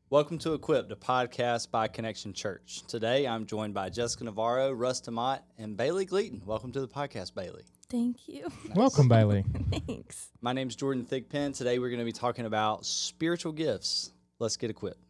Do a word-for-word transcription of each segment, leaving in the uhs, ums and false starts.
Welcome to Equip, the podcast by Connection Church. Today, I'm joined by Jessica Navarro, Russ DeMott, and Bailey Gleaton. Welcome to the podcast, Bailey. Thank you. Nice. Welcome, Bailey. Thanks. My name's Jordan Thigpen. Today, we're going to be talking about spiritual gifts. Let's get equipped.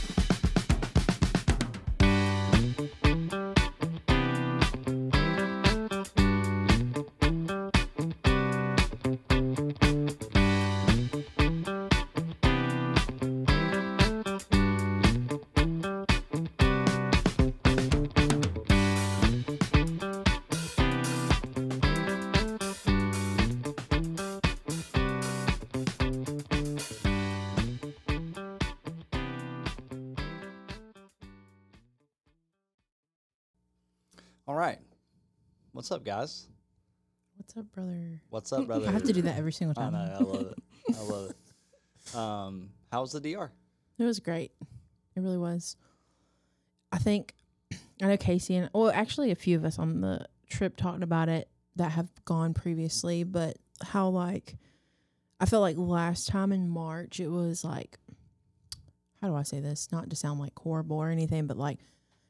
All right. What's up, guys? What's up, brother? What's up, brother? I have to do that every single I time. know. I love it. I love it. Um, how's the D R? It was great. It really was. I think, I know Casey and, well, actually a few of us on the trip talked about it that have gone previously, but how, like, I felt like last time in March, it was like, how do I say this? Not to sound like horrible or anything, but like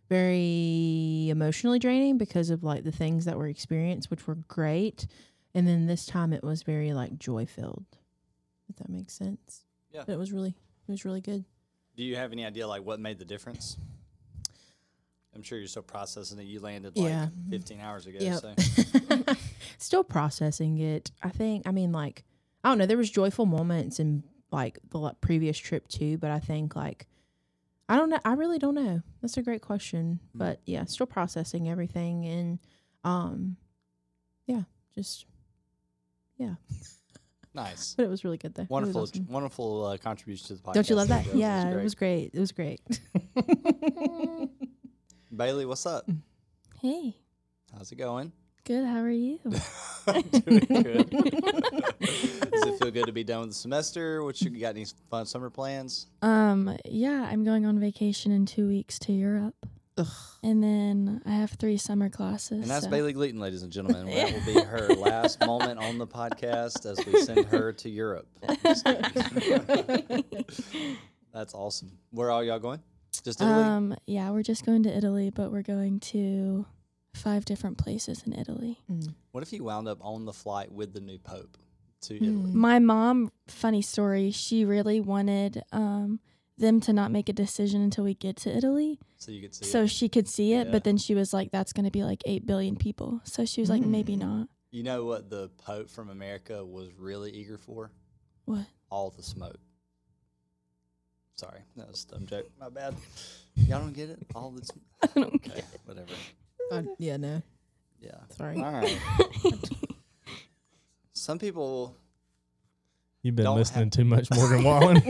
very emotionally draining because of like the things that were experienced, which were great. And then this time it was very like joy filled, if that makes sense. Yeah. But it was really, it was really good. Do you have any idea, like, what made the difference? I'm sure you're still processing it. You landed, like, Yeah. fifteen hours ago. Yep. So. Still processing it. I think, I mean, like, I don't know. There was joyful moments in, like, the like, previous trip, too. But I think, like, I don't know. I really don't know. That's a great question. Mm. But, yeah, still processing everything. And, um, yeah, just, yeah. Nice. But it was really good, though. It was Wonderful, awesome. wonderful uh, contribution to the podcast. Don't you love there, that? Joe. Yeah, It was it was great. It was great. great. Bailey, what's up? Hey, How's it going? good. How are you? I'm doing good. Does it feel good to be done with the semester? What you got? Any fun summer plans? um, yeah, I'm going on vacation in two weeks to Europe, Ugh. and then I have three summer classes. And that's so- Bailey Gleaton, ladies and gentlemen. That will be her last moment on the podcast as we send her to Europe. That's awesome. Where are y'all going? Just Italy? Um, yeah, we're just going to Italy, but we're going to five different places in Italy. Mm. What if you wound up on the flight with the new pope to Mm. Italy? My mom, funny story, she really wanted um them to not make a decision until we get to Italy, So you could see so it. she could see it. Yeah. But then she was like, "That's going to be like eight billion people." So she was like, Mm. "Maybe not." You know what the pope from America was really eager for? What? All the smoke. Sorry, that was a dumb joke. My bad. Y'all don't get it? All the smoke. I don't Okay, get it. whatever. Uh, yeah, no. Yeah. Sorry. All right. Some people. You've been Don't listening have- too much Morgan Wallen.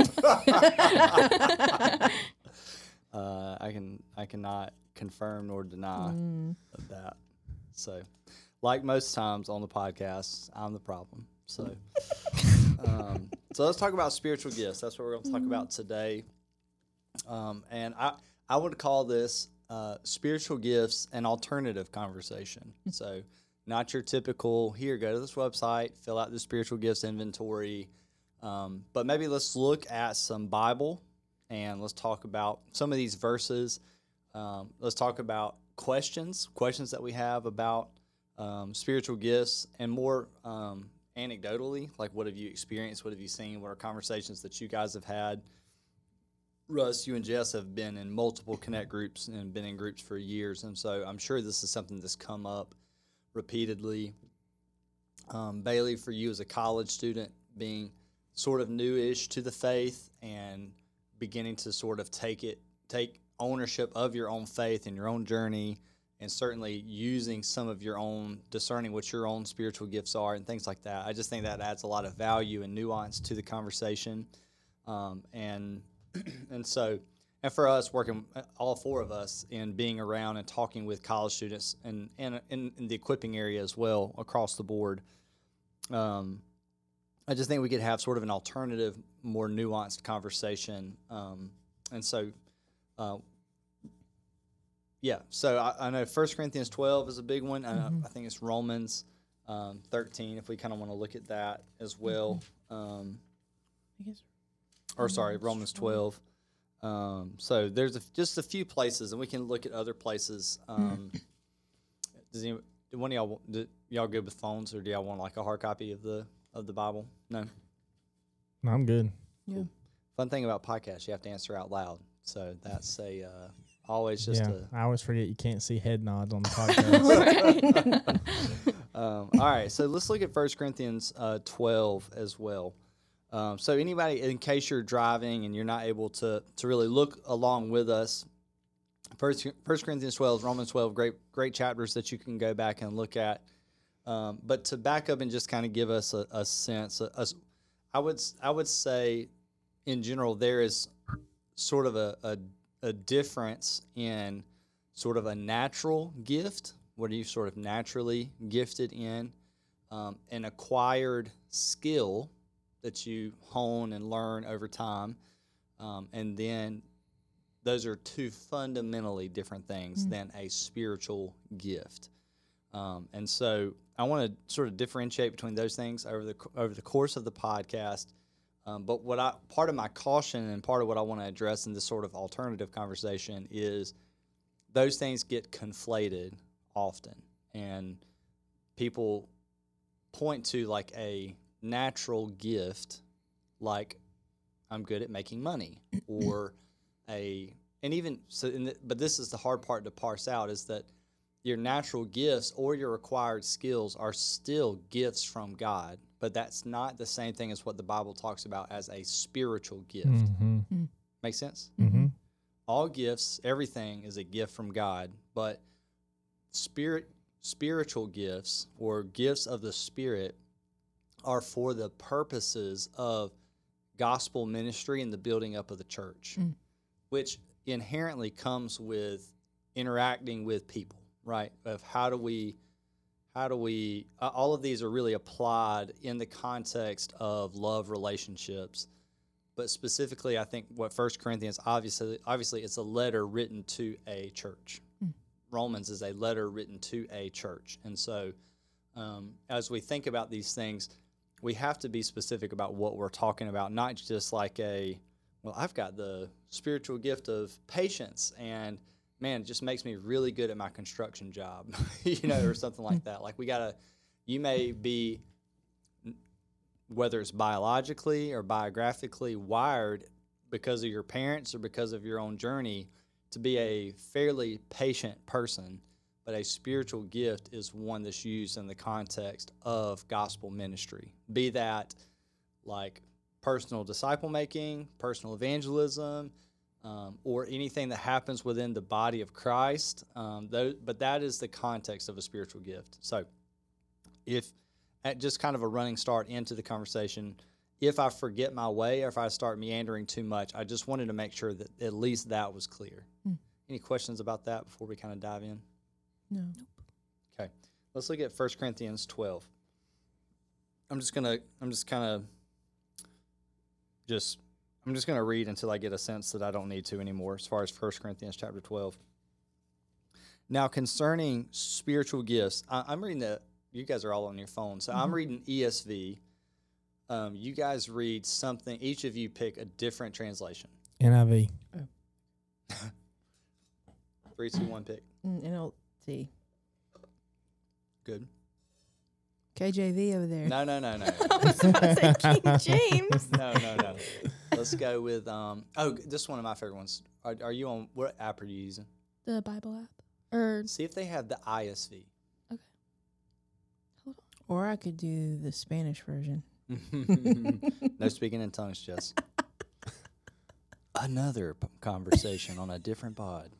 uh, I can I cannot confirm nor deny Mm. of that. So, like most times on the podcast, I'm the problem. So, um, so let's talk about spiritual gifts. That's what we're going to talk about today. Um, and I I would call this uh, spiritual gifts an alternative conversation. So, not your typical here. Go to this website, fill out the spiritual gifts inventory. Um, but maybe let's look at some Bible and let's talk about some of these verses. Um, let's talk about questions, questions that we have about um, spiritual gifts, and more um, anecdotally, like what have you experienced, what have you seen, what are conversations that you guys have had. Russ, you and Jess have been in multiple Connect groups and been in groups for years, and so I'm sure this is something that's come up repeatedly. Um, Bailey, for you as a college student, being sort of newish to the faith and beginning to sort of take it, take ownership of your own faith and your own journey, and certainly using some of your own, discerning what your own spiritual gifts are and things like that. I just think that adds a lot of value and nuance to the conversation. Um, and and so, and for us, working, all four of us, in being around and talking with college students and in, in, in the equipping area as well across the board, um, I just think we could have sort of an alternative, more nuanced conversation. Um, and so, uh, yeah, so I, I know First Corinthians twelve is a big one. Mhm. I, I think it's Romans um, thirteen, if we kind of want to look at that as well. Um, I guess. or sorry, Romans Romans twelve. twelve. Um, so there's a, just a few places, and we can look at other places. Um, does any, do one of y'all want- do y'all good with phones, or do y'all want like a hard copy of the of the Bible? No. No, I'm good. Yeah. Fun thing about podcasts, you have to answer out loud. So that's a uh, always just yeah, a. I always forget you can't see head nods on the podcast. um, all right, so let's look at First Corinthians uh, twelve as well. Um, so anybody, in case you're driving and you're not able to to really look along with us, First First Corinthians twelve, Romans twelve, great great chapters that you can go back and look at. Um, but to back up and just kind of give us a, a sense, a, a, I would I would say, in general, there is sort of a, a a difference in sort of a natural gift, what are you sort of naturally gifted in, um, an acquired skill that you hone and learn over time, um, and then those are two fundamentally different things Mm. than a spiritual gift. Um, and so I want to sort of differentiate between those things over the over the course of the podcast. Um, but what I part of my caution and part of what I want to address in this sort of alternative conversation is those things get conflated often, and people point to like a natural gift, like I'm good at making money, or a and even so. In the, but this is the hard part to parse out, is that your natural gifts or your acquired skills are still gifts from God, but that's not the same thing as what the Bible talks about as a spiritual gift. mm-hmm. Make sense? Mm-hmm. All gifts, everything is a gift from God, but spirit, spiritual gifts or gifts of the Spirit are for the purposes of gospel ministry and the building up of the church, Mm. which inherently comes with interacting with people, right? Of how do we, how do we, uh, all of these are really applied in the context of love relationships. But specifically, I think what First Corinthians, obviously, obviously, it's a letter written to a church. Mm. Romans is a letter written to a church. And so um, as we think about these things, we have to be specific about what we're talking about, not just like a, well, I've got the spiritual gift of patience, and man, it just makes me really good at my construction job, you know, or something like that. Like we got to, you may be, whether it's biologically or biographically wired because of your parents or because of your own journey to be a fairly patient person, but a spiritual gift is one that's used in the context of gospel ministry. Be that like personal disciple making, personal evangelism, um, or anything that happens within the body of Christ. Um, those, but that is the context of a spiritual gift. So if at just kind of a running start into the conversation, if I forget my way or if I start meandering too much, I just wanted to make sure that at least that was clear. Hmm. Any questions about that before we kind of dive in? No. Okay, let's look at First Corinthians twelve. I'm just gonna, I'm just kind of, just, I'm just gonna read until I get a sense that I don't need to anymore as far as First Corinthians chapter twelve. Now concerning spiritual gifts, I, I'm reading the, you guys are all on your phone, so I'm Mhm. reading E S V. Um, you guys read something, each of you pick a different translation. N I V. Three, two, one, pick. Mm, N L T. Good. K J V over there. No, no, no, no. I was about to say King James. No, no, no. Let's go with, um, oh, this is one of my favorite ones. Are, are you on, what app are you using? The Bible app. Or See if they have the I S V. Or I could do the Spanish version. No speaking in tongues, Jess. Another p- conversation on a different pod.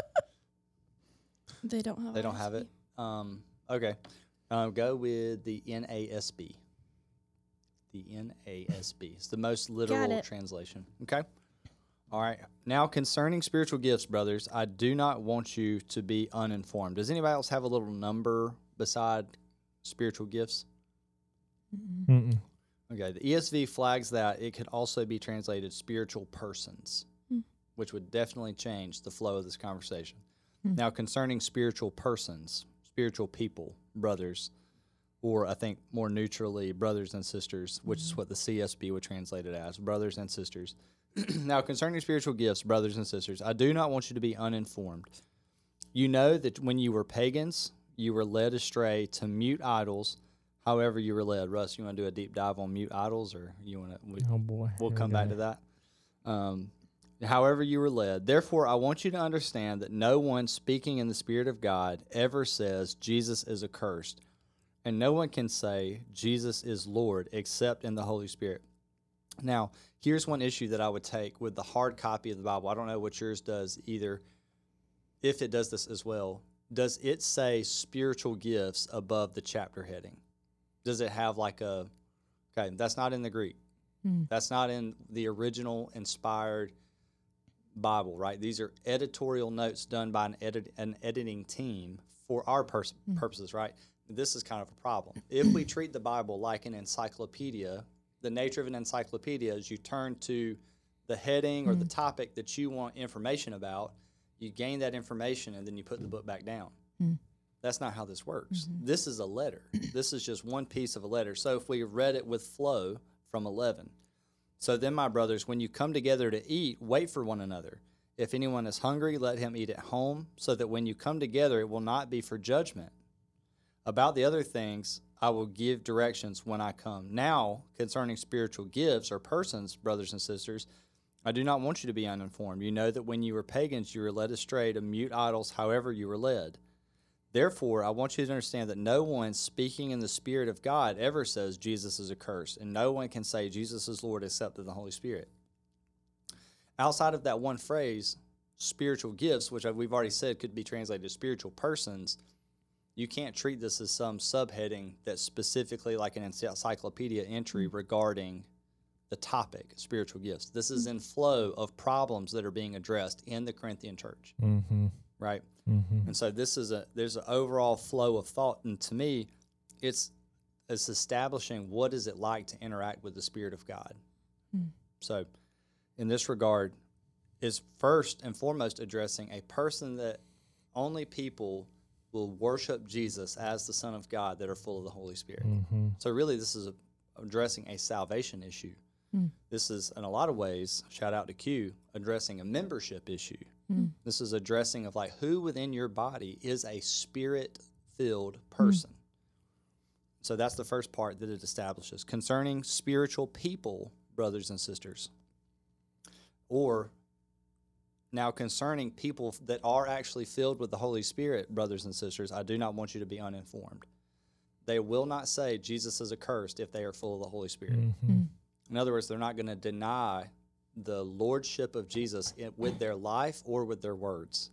they don't have They don't have I S it? V. Um, okay. Um, go with the N A S B. The N A S B. It's the most literal it. translation. Okay. All right. Now, concerning spiritual gifts, brothers, I do not want you to be uninformed. Does anybody else have a little number beside spiritual gifts? Mm-mm. Mm-mm. Okay. The E S V flags that it could also be translated spiritual persons, Hmm. which would definitely change the flow of this conversation. Hmm. Now, concerning spiritual persons, spiritual people, brothers, or I think more neutrally, brothers and sisters, which is what the C S B would translate it as, brothers and sisters. Now, concerning spiritual gifts, brothers and sisters, I do not want you to be uninformed. You know that when you were pagans, you were led astray to mute idols, however you were led. Russ, you want to do a deep dive on mute idols, or you want to? We, Oh boy, we'll Here we come back go. to that. Um, however you were led. Therefore, I want you to understand that no one speaking in the Spirit of God ever says Jesus is accursed, and no one can say Jesus is Lord except in the Holy Spirit. Now, here's one issue that I would take with the hard copy of the Bible. I don't know what yours does either, if it does this as well. Does it say spiritual gifts above the chapter heading? Does it have like a, okay, that's not in the Greek. Hmm. That's not in the original inspired Bible, right? These are editorial notes done by an, edit, an editing team for our pers- Hmm. purposes, right? This is kind of a problem. If we treat the Bible like an encyclopedia, the nature of an encyclopedia is you turn to the heading or the topic that you want information about, you gain that information, and then you put the book back down. Mm. That's not how this works. This is a letter. This is just one piece of a letter. So if we read it with flow from eleven, so then, my brothers, when you come together to eat, wait for one another. If anyone is hungry, let him eat at home, so that when you come together, it will not be for judgment. About the other things, I will give directions when I come. Now, concerning spiritual gifts or persons, brothers and sisters, I do not want you to be uninformed. You know that when you were pagans, you were led astray to mute idols, however you were led. Therefore, I want you to understand that no one speaking in the Spirit of God ever says Jesus is accursed, and no one can say Jesus is Lord except in the Holy Spirit. Outside of that one phrase, spiritual gifts, which we've already said could be translated as spiritual persons, you can't treat this as some subheading that's specifically like an encyclopedia entry regarding the topic, spiritual gifts. This is in flow of problems that are being addressed in the Corinthian church, Mm-hmm. right? Mm-hmm. And so this is a there's an overall flow of thought, and to me, it's it's establishing what is it like to interact with the Spirit of God. Mm. So, in this regard, is first and foremost addressing a person that only people will worship Jesus as the Son of God that are full of the Holy Spirit. Mm-hmm. So really, this is a, addressing a salvation issue. Mm. This is, in a lot of ways, shout out to Q, addressing a membership issue. Mm. This is addressing of like who within your body is a spirit-filled person. So that's the first part that it establishes. Concerning spiritual people, brothers and sisters, or now concerning people that are actually filled with the Holy Spirit, brothers and sisters, I do not want you to be uninformed. They will not say Jesus is accursed if they are full of the Holy Spirit. Mm-hmm. In other words, they're not going to deny the lordship of Jesus in, with their life or with their words.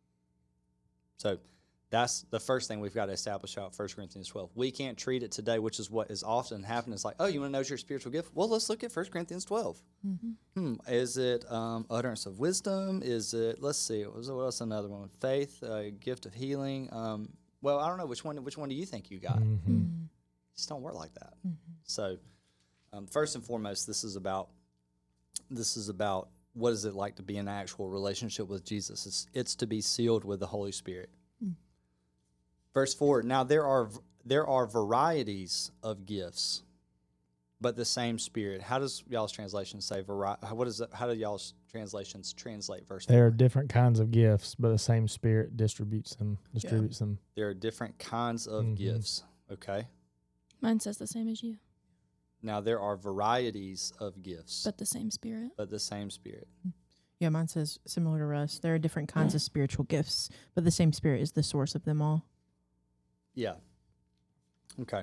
So that's the first thing we've got to establish out First Corinthians twelve. We can't treat it today, which is what is often happening. It's like, oh, you want to know your spiritual gift? Well, let's look at First Corinthians twelve. Mm-hmm. Hmm, is it um, utterance of wisdom? Is it, let's see, what was what else another one? Faith, uh, gift of healing. Um, well, I don't know. Which one Which one do you think you got? Mm-hmm. It just don't work like that. So um, first and foremost, this is about this is about what is it like to be in an actual relationship with Jesus. It's, it's to be sealed with the Holy Spirit. Mm. Verse four, now there are there are varieties of gifts, but the same Spirit. How does y'all's translation say vari- what is it, how do y'all's translations translate verse There four? are different kinds of gifts, but the same Spirit distributes them. Distributes them. There are different kinds of Mhm. gifts, okay? Mine says the same as you, Now there are varieties of gifts, but, but the same Spirit. the same Spirit. Yeah, mine says similar to Russ. There are different kinds of spiritual gifts, but the same Spirit is the source of them all. Yeah. Okay.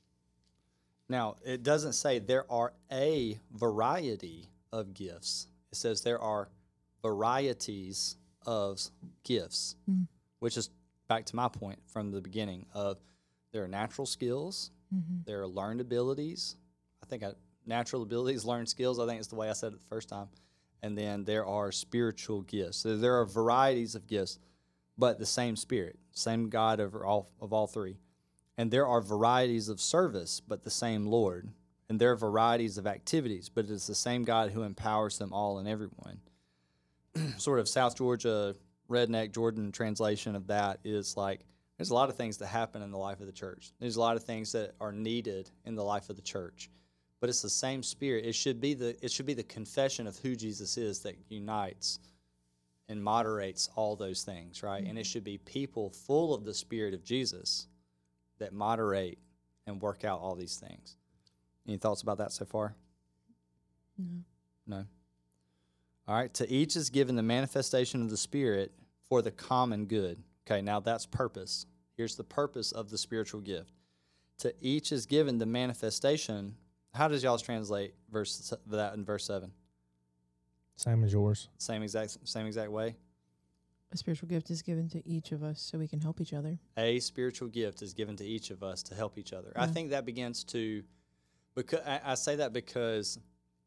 Now, it doesn't say there are a variety of gifts. It says there are varieties of gifts, Mm. which is back to my point from the beginning of there are natural skills, Mm-hmm. there are learned abilities. I think I, natural abilities, learned skills, I think is the way I said it the first time. And then there are spiritual gifts. So there are varieties of gifts, but the same Spirit, same God over all of all three. And there are varieties of service, but the same Lord. And there are varieties of activities, but it is the same God who empowers them all and everyone. Sort of South Georgia redneck Jordan translation of that is like, there's a lot of things that happen in the life of the church. There's a lot of things that are needed in the life of the church. but it's the same Spirit. It should be the it should be the confession of who Jesus is that unites and moderates all those things, right? Mm-hmm. And it should be people full of the Spirit of Jesus that moderate and work out all these things. Any thoughts about that so far? No. No. All right. To each is given the manifestation of the Spirit for the common good. Okay, now that's purpose. Here's the purpose of the spiritual gift. To each is given the manifestation. How does y'all's translate verse that in verse seven? Same as yours. Same exact same exact way. A spiritual gift is given to each of us so we can help each other. A spiritual gift is given to each of us to help each other. Yeah. I think that begins to, because I, I say that because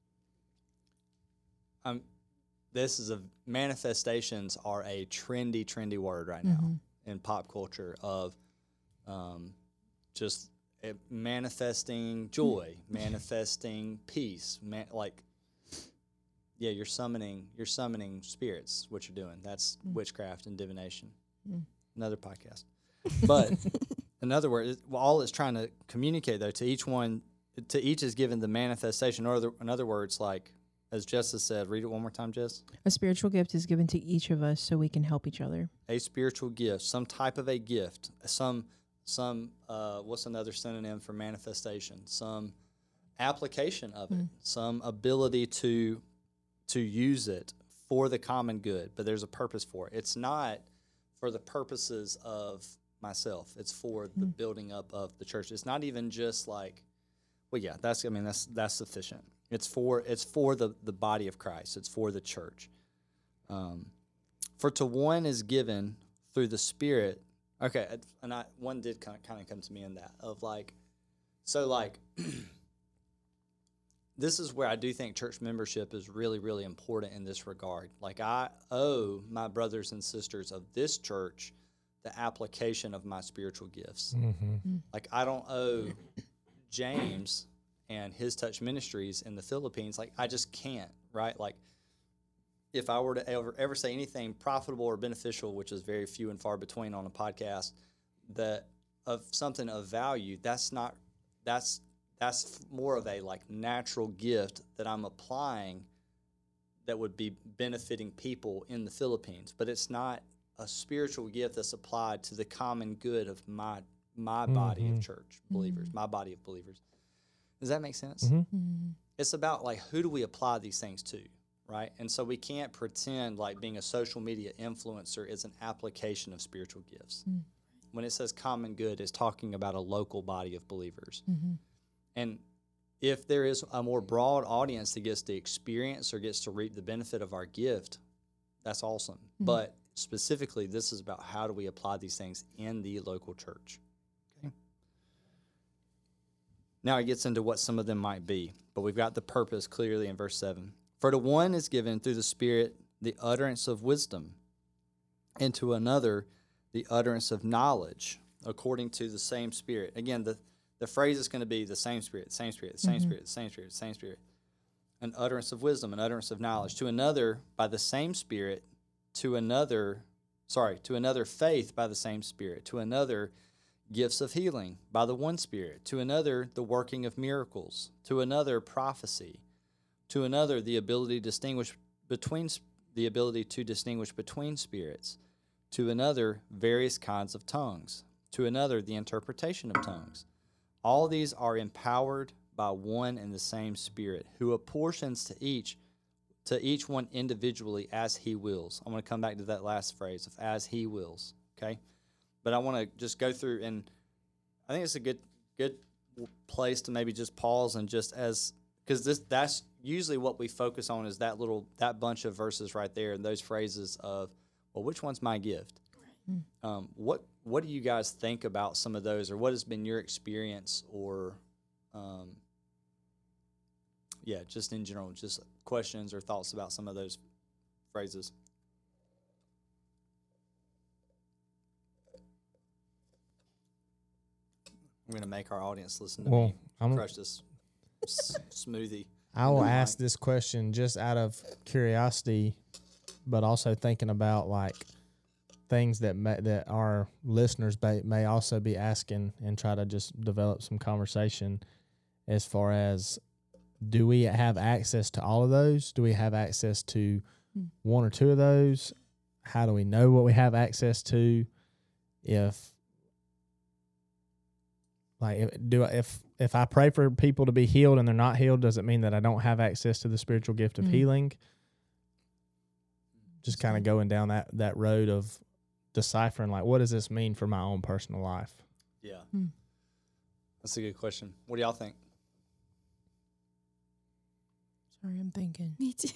um, this is a manifestations are a trendy, trendy word right now mm-hmm. in pop culture of um, just it, manifesting joy, mm-hmm. manifesting peace, man, like. Yeah, you're summoning you're summoning spirits, what you're doing. That's mm. witchcraft and divination. Mm. Another podcast. But in other words, all it's trying to communicate, though, to each one, to each is given the manifestation. Or in other words, like, as Jess has said, read it one more time, Jess. A spiritual gift is given to each of us so we can help each other. A spiritual gift, some type of a gift, some, some uh, what's another synonym for manifestation? Some application of mm. it, some ability to... to use it for the common good, but there's a purpose for it. It's not for the purposes of myself. It's for mm. the building up of the church. It's not even just like, well, yeah, that's, I mean, that's, that's sufficient. It's for, it's for the, the body of Christ. It's for the church. Um, for to one is given through the Spirit. Okay. And I, one did kind of, kind of come to me in that of like, so like, this is where I do think church membership is really, really important in this regard. Like, I owe my brothers and sisters of this church the application of my spiritual gifts. Mm-hmm. Mm-hmm. Like, I don't owe James and his Touch Ministries in the Philippines. Like, I just can't, right? Like, if I were to ever, ever say anything profitable or beneficial, which is very few and far between on a podcast, that of something of value, that's not, that's, That's more of a like natural gift that I'm applying that would be benefiting people in the Philippines. But it's not a spiritual gift that's applied to the common good of my my mm-hmm. body of church believers, mm-hmm. my body of believers. Does that make sense? Mm-hmm. Mm-hmm. It's about like who do we apply these things to, right? And so we can't pretend like being a social media influencer is an application of spiritual gifts. Mm-hmm. When it says common good, it's talking about a local body of believers. Mm-hmm. And if there is a more broad audience that gets to experience or gets to reap the benefit of our gift, that's awesome. Mm-hmm. But specifically, this is about how do we apply these things in the local church. Okay. Now it gets into what some of them might be, but we've got the purpose clearly in verse seven. For to one is given through the Spirit the utterance of wisdom, and to another the utterance of knowledge, according to the same Spirit. Again, the The phrase is going to be the same Spirit, same Spirit, same mm-hmm. Spirit, same Spirit, same Spirit. An utterance of wisdom, an utterance of knowledge. To another, by the same Spirit, to another, sorry, to another faith by the same Spirit. To another, gifts of healing by the one Spirit. To another, the working of miracles. To another, prophecy. To another, the ability to distinguish between the ability to distinguish between spirits. To another, various kinds of tongues. To another, the interpretation of tongues. All these are empowered by one and the same Spirit, who apportions to each to each one individually as he wills. I'm going to come back to that last phrase of as he wills, okay? But I want to just go through, and I think it's a good good place to maybe just pause and just as, because this that's usually what we focus on is that little, that bunch of verses right there and those phrases of, well, which one's my gift? Right. Um, what What do you guys think about some of those, or what has been your experience, or, um, yeah, just in general, just questions or thoughts about some of those phrases? I'm going to make our audience listen to well, me I'm, crush this s- smoothie. I will ask this question just out of curiosity, but also thinking about, like, things that may, that our listeners may, may also be asking, and try to just develop some conversation as far as do we have access to all of those? Do we have access to Mm. one or two of those? How do we know what we have access to? If like if, do I, if if I pray for people to be healed and they're not healed, does it mean that I don't have access to the spiritual gift of Mm. healing? Just kind of going down that that road of deciphering, like, what does this mean for my own personal life? Yeah. Hmm. That's a good question. What do y'all think? Sorry, I'm thinking. Me too.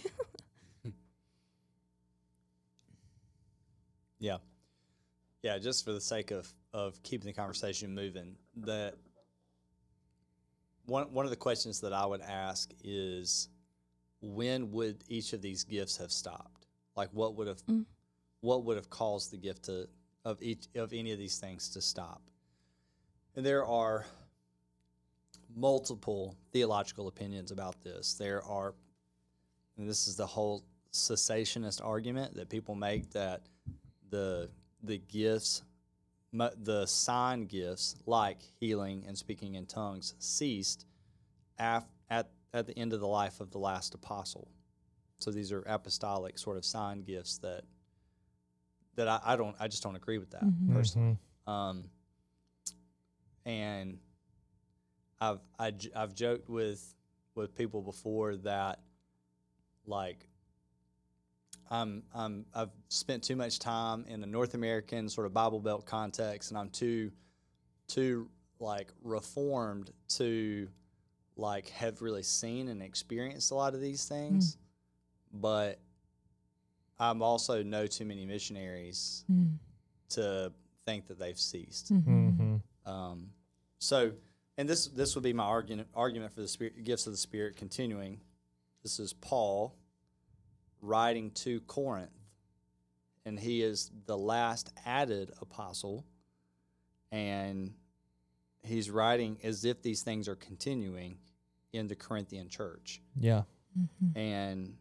Yeah. Yeah, just for the sake of, of keeping the conversation moving, that one one of the questions that I would ask is, when would each of these gifts have stopped? Like, what would have Mm. what would have caused the gift to of each of any of these things to stop? And there are multiple theological opinions about this. There are, and this is the whole cessationist argument that people make, that the the gifts, mu- the sign gifts like healing and speaking in tongues, ceased af- at at the end of the life of the last apostle. So these are apostolic sort of sign gifts that that I, I don't I just don't agree with that Mhm. personally. Um, and I've I, j- I've joked with with people before that, like, I'm I'm I've spent too much time in the North American sort of Bible Belt context, and I'm too too like reformed to like have really seen and experienced a lot of these things. But I'm also know too many missionaries Mm. to think that they've ceased. Mhm. Mm-hmm. Um, so, and this this would be my argument argument for the spirit, gifts of the Spirit continuing. This is Paul writing to Corinth, and he is the last added apostle, and he's writing as if these things are continuing in the Corinthian church. Yeah. Mhm. And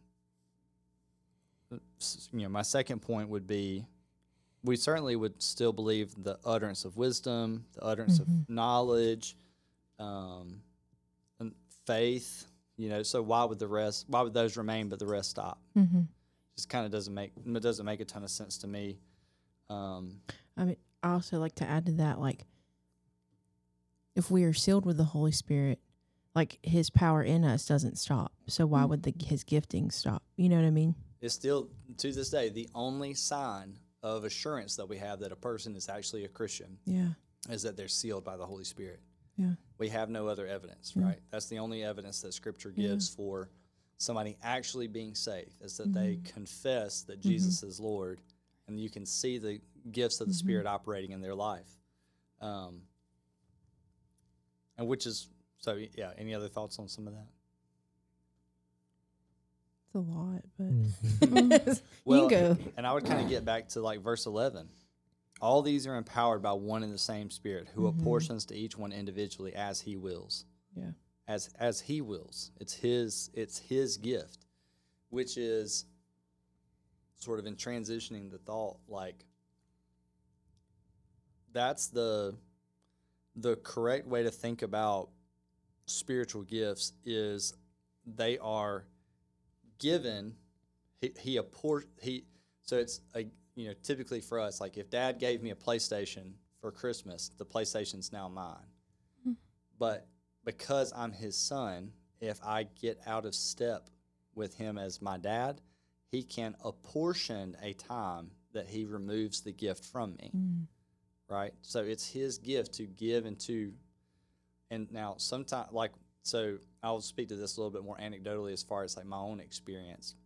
s- you know, my second point would be, we certainly would still believe the utterance of wisdom, the utterance Mhm. of knowledge, um, and faith. You know, so why would the rest? Why would those remain, but the rest stop? Mhm. Just kind of doesn't make it doesn't make a ton of sense to me. Um, I mean, I also like to add to that, like, if we are sealed with the Holy Spirit, like, His power in us doesn't stop. So why Mm. would the His gifting stop? You know what I mean? it's still to this day the only sign of assurance that we have that a person is actually a Christian Yeah. is that they're sealed by the Holy Spirit. Yeah. We have no other evidence, Yeah. right? That's the only evidence that Scripture gives for somebody actually being saved, is that they Mhm. confess that Jesus is Lord, and you can see the gifts of the Mhm. Spirit operating in their life. Um, and which is, so yeah, any other thoughts on some of that? It's a lot, but Mhm. Well, you can go. And I would kind of get back to like verse eleven. All these are empowered by one and the same Spirit, who Mhm. apportions to each one individually as He wills. Yeah. As as He wills. It's His it's His gift, which is sort of in transitioning the thought, like, that's the the correct way to think about spiritual gifts, is they are given. He he apport he so it's a you know typically for us, like, if Dad gave me a PlayStation for Christmas, the PlayStation's now mine. Mm. But because I'm his son, if I get out of step with him as my dad, he can apportion a time that he removes the gift from me. Mm. Right? So it's his gift to give and to, and now sometimes, like, so I'll speak to this a little bit more anecdotally as far as like my own experience.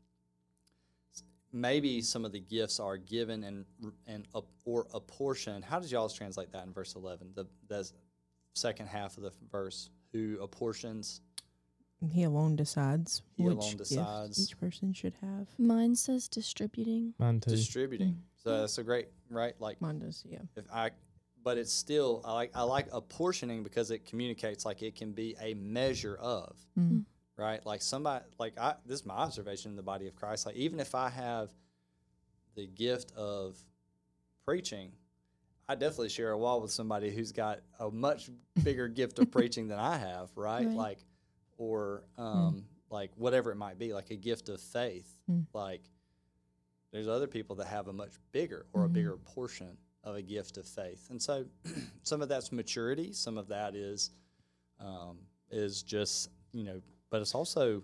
Maybe some of the gifts are given and and up, or apportioned. How did y'all translate that in verse eleven? The the second half of the verse, who apportions? He alone decides He which alone gift decides. each person should have. Mine says distributing. Mine too. Distributing. Mm. So that's a great, right? Like, Mine does, yeah. if I, but it's still, I like I like apportioning because it communicates, like, it can be a measure of, Mm. right? Like somebody, like I, this is my observation in the body of Christ. Like, even if I have the gift of preaching, I definitely share a wall with somebody who's got a much bigger gift of preaching than I have, right? Right. Like, or um, like whatever it might be, like a gift of faith. Mm. Like there's other people that have a much bigger or a bigger portion of a gift of faith. And so some of that's maturity, some of that is um, is just, you know, but it's also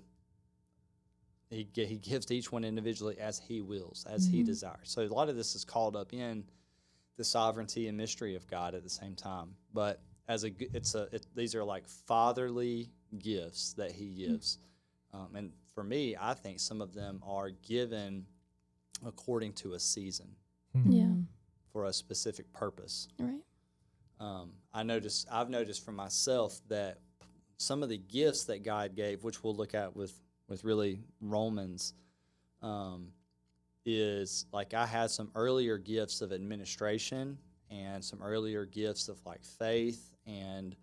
he he gives to each one individually as he wills, as he desires. So a lot of this is called up in the sovereignty and mystery of God at the same time. But as a it's a it, these are like fatherly gifts that he gives. Um, and for me, I think some of them are given according to a season Yeah. for a specific purpose. Right. Um, I noticed, I've noticed for myself that some of the gifts that God gave, which we'll look at with, with really Romans, um, is like I had some earlier gifts of administration and some earlier gifts of like faith and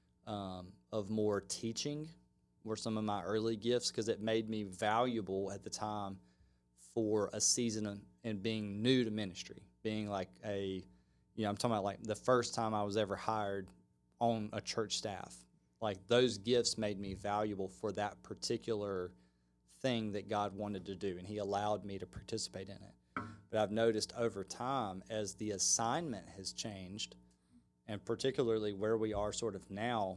um, of more teaching were some of my early gifts because it made me valuable at the time for a season of, and being new to ministry, being like a, you know, I'm talking about like the first time I was ever hired on a church staff. Like those gifts made me valuable for that particular thing that God wanted to do, and he allowed me to participate in it. But I've noticed over time as the assignment has changed, and particularly where we are sort of now,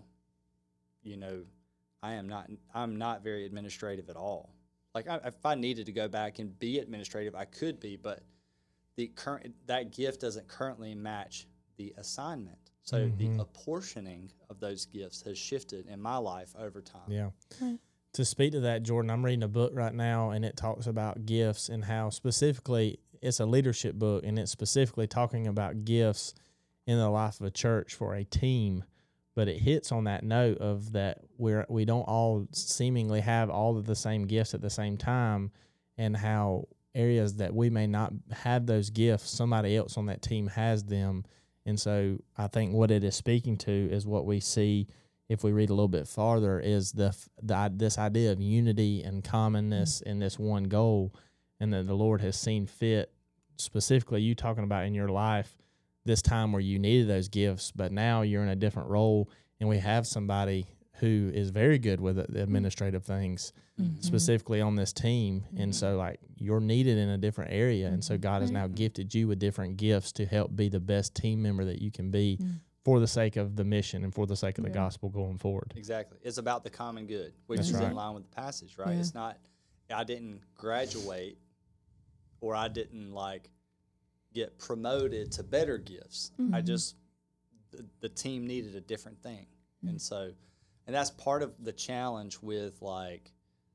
you know, I am not, I'm not very administrative at all. Like I, if I needed to go back and be administrative, I could be, but the current, that gift doesn't currently match the assignment. So Mhm. the apportioning of those gifts has shifted in my life over time. Yeah. Right. To speak to that, Jordan, I'm reading a book right now, and it talks about gifts and how specifically it's a leadership book, and it's specifically talking about gifts in the life of a church for a team. But it hits on that note of that we're we don't all seemingly have all of the same gifts at the same time, and how areas that we may not have those gifts, somebody else on that team has them. And so I think what it is speaking to is what we see if we read a little bit farther is the, the this idea of unity and commonness in this one goal, and that the Lord has seen fit, specifically you talking about in your life, this time where you needed those gifts, but now you're in a different role, and we have somebody who is very good with the administrative things, Mm-hmm. specifically on this team. And so like you're needed in a different area. And so God has Right. now gifted you with different gifts to help be the best team member that you can be Mm. for the sake of the mission and for the sake of the Yeah. gospel going forward. Exactly. It's about the common good, which That's is right. in line with the passage, right? Yeah. It's not, I didn't graduate or I didn't like get promoted to better gifts. I Mhm. just, the, the team needed a different thing. And so, and that's part of the challenge with like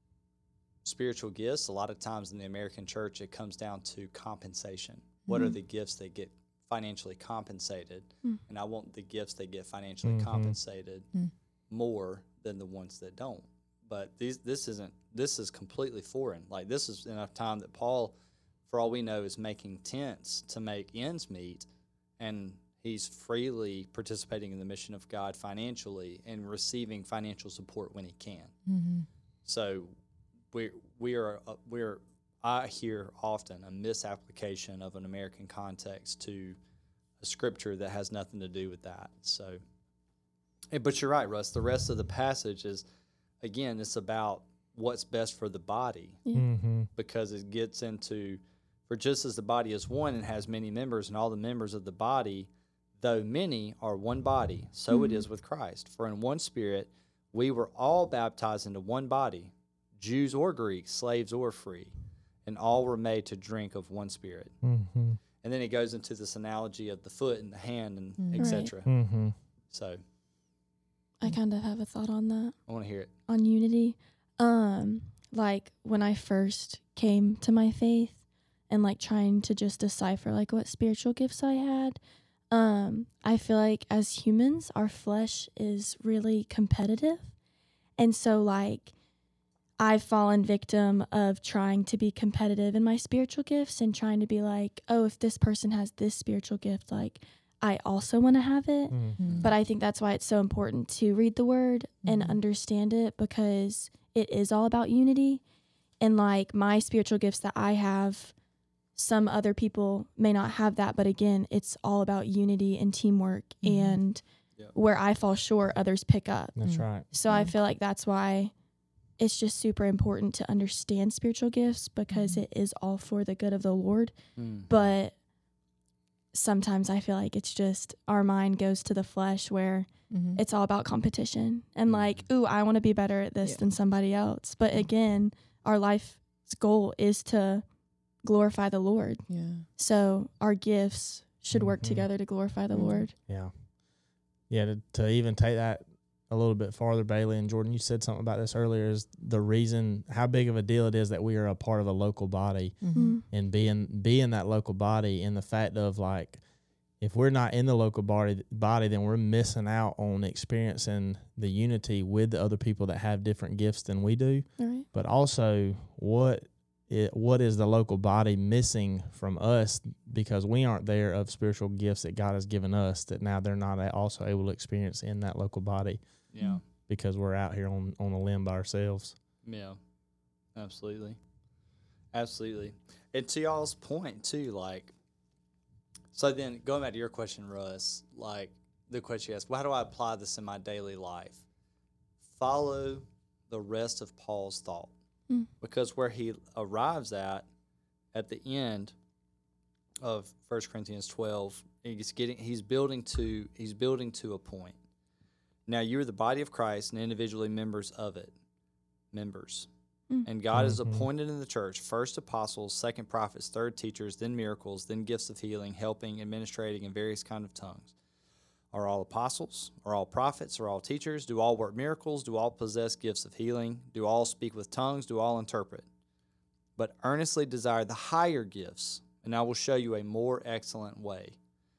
spiritual gifts. A lot of times in the American church, it comes down to compensation. What are the gifts that get financially compensated? Mm. And I want the gifts that get financially Mhm. compensated Mm. more than the ones that don't. But these, this isn't, this is completely foreign. Like this is in a time that Paul, for all we know, is making tents to make ends meet, and he's freely participating in the mission of God financially and receiving financial support when he can. Mm-hmm. So we we are uh, we're I hear often a misapplication of an American context to a scripture that has nothing to do with that. So, eh, but you're right, Russ. The rest of the passage is, again, it's about what's best for the body, Yeah. Mm-hmm. because it gets into, for just as the body is one and has many members, and all the members of the body, though many, are one body, so it is with Christ. For in one Spirit we were all baptized into one body, Jews or Greeks, slaves or free, and all were made to drink of one Spirit. Mm-hmm. And then he goes into this analogy of the foot and the hand and Mhm. et cetera. Mm-hmm. So I kind of have a thought on that. I want to hear it. On unity. Um, like when I first came to my faith and like trying to just decipher like what spiritual gifts I had, um, I feel like as humans, our flesh is really competitive. And so like I've fallen victim of trying to be competitive in my spiritual gifts and trying to be like, oh, if this person has this spiritual gift, like I also want to have it. Mm-hmm. But I think that's why it's so important to read the word and Mhm. understand it, because it is all about unity. And like my spiritual gifts that I have, some other people may not have that. But again, it's all about unity and teamwork Mhm. and Yep. where I fall short, others pick up. That's Mm. right. So I Mhm. feel like that's why it's just super important to understand spiritual gifts, because Mhm. it is all for the good of the Lord. Mm. But sometimes I feel like it's just our mind goes to the flesh where Mhm. it's all about competition and Mhm. like, ooh, I want to be better at this Yeah. than somebody else. But again, our life's goal is to glorify the Lord. Yeah. So our gifts should work Mhm. together to glorify the Mhm. Lord. Yeah. Yeah. To, to even take that a little bit farther, Bailey and Jordan, you said something about this earlier, is the reason how big of a deal it is that we are a part of a local body, Mhm. Mm. and being being that local body, and the fact of like, if we're not in the local body, body, then we're missing out on experiencing the unity with the other people that have different gifts than we do. All right. But also, what it, what is the local body missing from us because we aren't there of spiritual gifts that God has given us that now they're not also able to experience in that local body Yeah. because we're out here on, on a limb by ourselves. Yeah. Absolutely. Absolutely. And to y'all's point too, like, so then going back to your question, Russ, like the question you asked, well, how do I apply this in my daily life? Follow the rest of Paul's thought. Mm. Because where he arrives at, at the end of First Corinthians twelve, he's getting, he's building to, he's building to a point. Now you are the body of Christ and individually members of it. Members. Mm. And God has Mhm. appointed in the church first apostles, second prophets, third teachers, then miracles, then gifts of healing, helping, administrating, and various kind of tongues. Are all apostles? Are all prophets? Are all teachers? Do all work miracles? Do all possess gifts of healing? Do all speak with tongues? Do all interpret? But earnestly desire the higher gifts, and I will show you a more excellent way.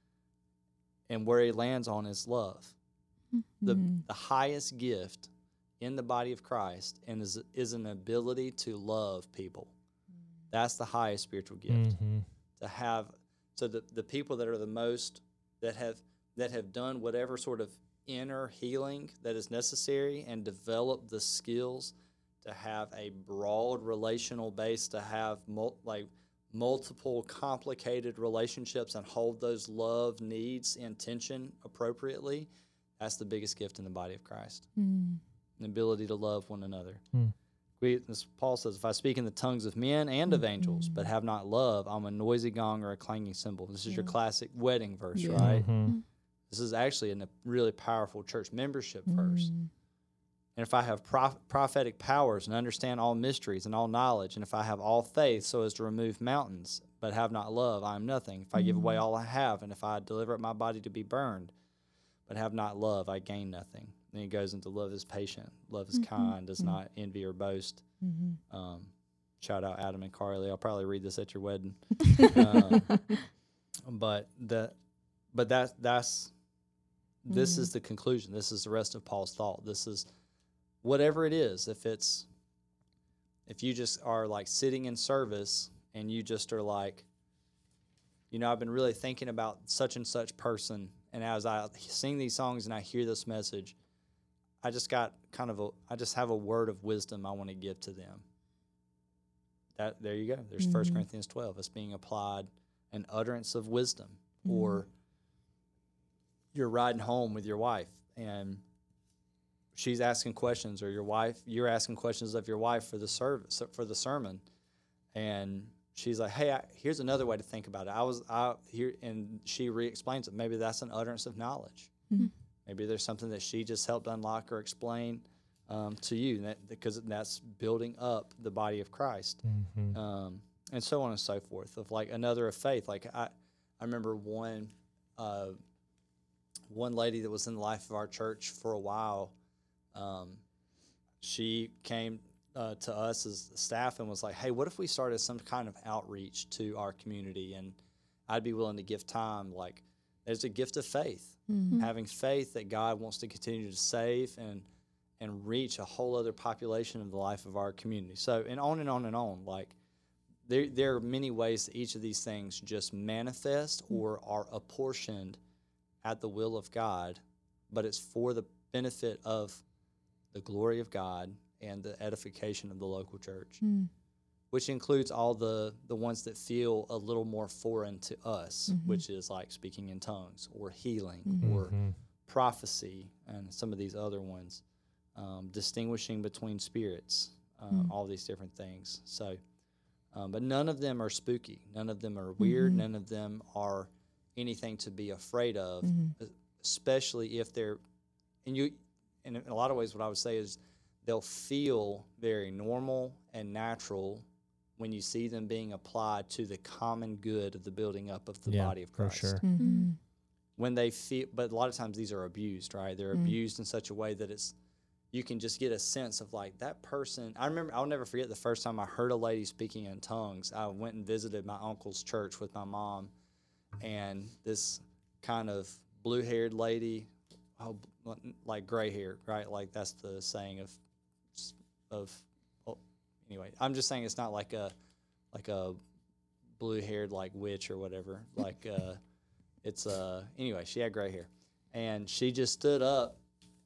And where he lands on is love. The, Mhm. the highest gift in the body of Christ and is, is an ability to love people. That's the highest spiritual gift. Mm-hmm. To have, so the, the people that are the most, that have that have done whatever sort of inner healing that is necessary and developed the skills to have a broad relational base, to have mul- like multiple complicated relationships and hold those love needs in tension appropriately. That's the biggest gift in the body of Christ. Mhm. The ability to love one another. Hmm. We, as Paul says, if I speak in the tongues of men and of angels, but have not love, I'm a noisy gong or a clanging cymbal. This is your Yeah. classic wedding verse, Yeah. right? Mm-hmm. This is actually a really powerful church membership verse. Mhm. And if I have prof- prophetic powers and understand all mysteries and all knowledge, and if I have all faith so as to remove mountains, but have not love, I am nothing. If I give away Mhm. all I have, and if I deliver up my body to be burned, but have not love, I gain nothing. Then he goes into love is patient, love is Mhm. kind, does Mhm. not envy or boast. Mhm. Um, shout out Adam and Carly. I'll probably read this at your wedding. Um, but the, but that that's this Mhm. is the conclusion. This is the rest of Paul's thought. This is whatever it is. If it's if you just are like sitting in service and you just are like, you know, I've been really thinking about such and such person, and as I sing these songs and I hear this message, I just got kind of a I just have a word of wisdom I want to give to them. That there you go. There's First Mhm. Corinthians twelve. It's being applied an utterance of wisdom. Mhm. Or you're riding home with your wife and she's asking questions, or your wife you're asking questions of your wife for the service for the sermon, and she's like, hey, I, here's another way to think about it. I was I here, and she re-explains it. Maybe that's an utterance of knowledge. Mhm. Maybe there's something that she just helped unlock or explain um, to you, and that, because that's building up the body of Christ, Mm-hmm. um, and so on and so forth. Of like another of faith. Like I, I remember one, uh, one lady that was in the life of our church for a while. Um, she came uh, to us as staff and was like, hey, what if we started some kind of outreach to our community? And I'd be willing to give time. Like, there's a gift of faith, Mhm. having faith that God wants to continue to save and and reach a whole other population of the life of our community. So, and on and on and on. Like, there, there are many ways that each of these things just manifest or are apportioned at the will of God, but it's for the benefit of the glory of God and the edification of the local church, Mhm. which includes all the, the ones that feel a little more foreign to us, Mhm. which is like speaking in tongues or healing Mhm. or Mm-hmm. prophecy and some of these other ones, um, distinguishing between spirits, uh, Mm. all these different things. So, um, but none of them are spooky. None of them are weird. Mhm. None of them are anything to be afraid of, Mhm. especially if they're, and you, in a lot of ways, what I would say is they'll feel very normal and natural when you see them being applied to the common good of the building up of the Yeah, body of for Christ. sure. Mhm. When they feel, but a lot of times these are abused, right? They're Mm. abused in such a way that it's, you can just get a sense of like that person. I remember, I'll never forget the first time I heard a lady speaking in tongues. I went and visited my uncle's church with my mom, and this kind of blue-haired lady, oh, like gray hair, right? Like that's the saying of, of. Oh, anyway, I'm just saying it's not like a, like a blue-haired like witch or whatever. Like uh, it's uh. Anyway, she had gray hair, and she just stood up,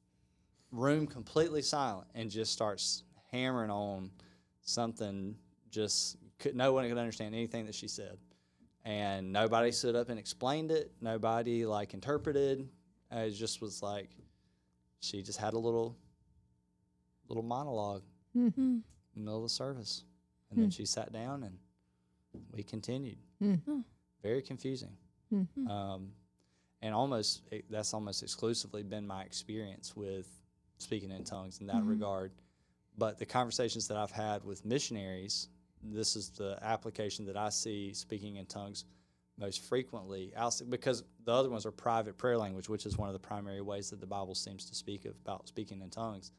room completely silent, and just starts hammering on something. Just could, no one could understand anything that she said, and nobody stood up and explained it. Nobody like interpreted. Uh, it just was like she just had a little little monologue Mm. Mm. in the middle of the service, and then Hmm. she sat down and we continued. Mm. Very confusing. Hmm. Um, and almost it, that's almost exclusively been my experience with speaking in tongues in that Mhm. regard. But the conversations that I've had with missionaries, this is the application that I see speaking in tongues most frequently, outs- because the other ones are private prayer language, which is one of the primary ways that the Bible seems to speak of, about speaking in tongues,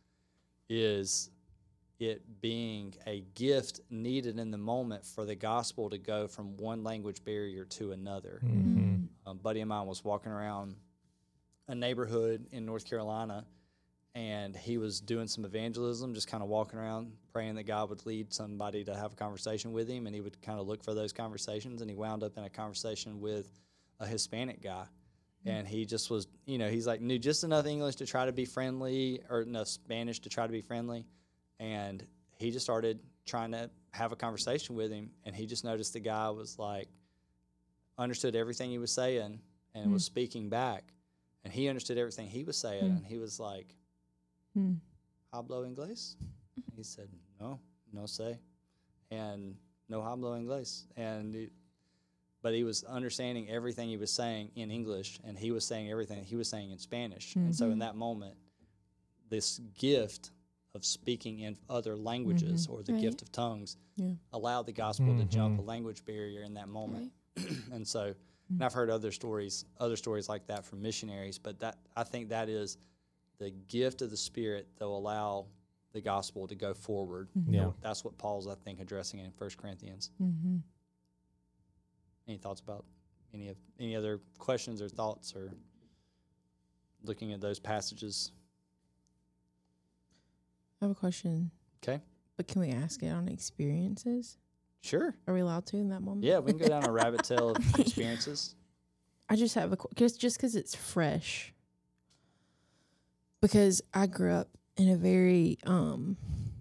is it being a gift needed in the moment for the gospel to go from one language barrier to another. Mm-hmm. A buddy of mine was walking around a neighborhood in North Carolina, and he was doing some evangelism, just kind of walking around praying that God would lead somebody to have a conversation with him, and he would kind of look for those conversations, and he wound up in a conversation with a Hispanic guy. And he just was, you know, he's like knew just enough English to try to be friendly, or enough Spanish to try to be friendly. And he just started trying to have a conversation with him, and he just noticed the guy was like, understood everything he was saying and Hmm. was speaking back. And he understood everything he was saying, Hmm. and he was like, Mm. hablo inglés? He said, no, no sé. And no hablo inglés. And it, but he was understanding everything he was saying in English, and he was saying everything he was saying in Spanish. And so in Mhm. that moment, this gift of speaking in other languages, Mhm. or the Right. gift of tongues, Yeah. allowed the gospel to jump a Mhm. language barrier in that moment. Right. And so, and I've heard other stories, other stories like that from missionaries, but that, I think that is the gift of the Spirit that will allow the gospel to go forward. Mhm. Yeah. That's what Paul's, I think, addressing in First Corinthians. Mm-hmm. Any thoughts about any of any other questions or thoughts, or looking at those passages? I have a question. 'Kay. But can we ask it on experiences? Sure. Are we allowed to in that moment? Yeah, we can go down a rabbit tail of experiences. I just have a qu- just just because it's fresh. Because I grew up in a very um,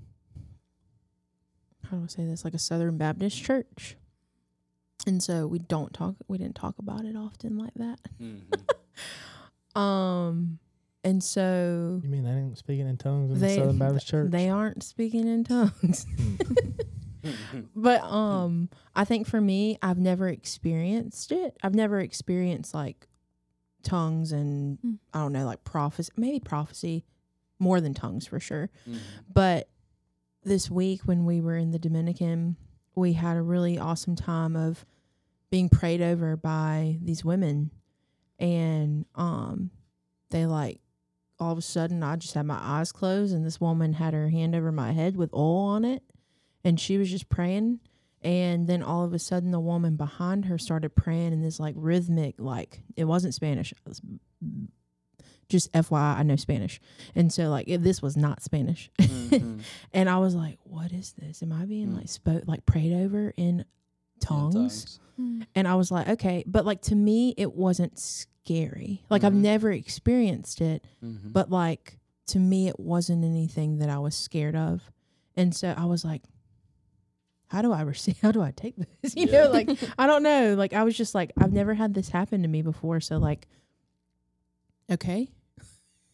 how do I say this? Like a Southern Baptist church, and so we don't talk. We didn't talk about it often like that. Mm-hmm. Um, and so You mean they didn't speaking in tongues in they the Southern Baptist Church? they aren't speaking in tongues. Hmm. But um, I think for me, I've never experienced it. I've never experienced like tongues and Mm. I don't know, like prophecy, maybe prophecy more than tongues for sure. Mhm. But this week when we were in the Dominican, we had a really awesome time of being prayed over by these women, and um, they like all of a sudden I just had my eyes closed, and this woman had her hand over my head with oil on it. And she was just praying, and then all of a sudden, the woman behind her started praying in this like rhythmic, like it wasn't Spanish. It was, just F Y I, I know Spanish, and so like if this was not Spanish, Mhm. and I was like, "What is this? Am I being Mm. like spoke like prayed over in In tongues?" Mm. And I was like, "Okay," but like to me, it wasn't scary. Like I've Mhm. never experienced it, Mhm. but like to me, it wasn't anything that I was scared of, and so I was like, how do I receive, how do I take this? You Yeah. know, like, I don't know. Like, I was just like, I've never had this happen to me before. So like, okay.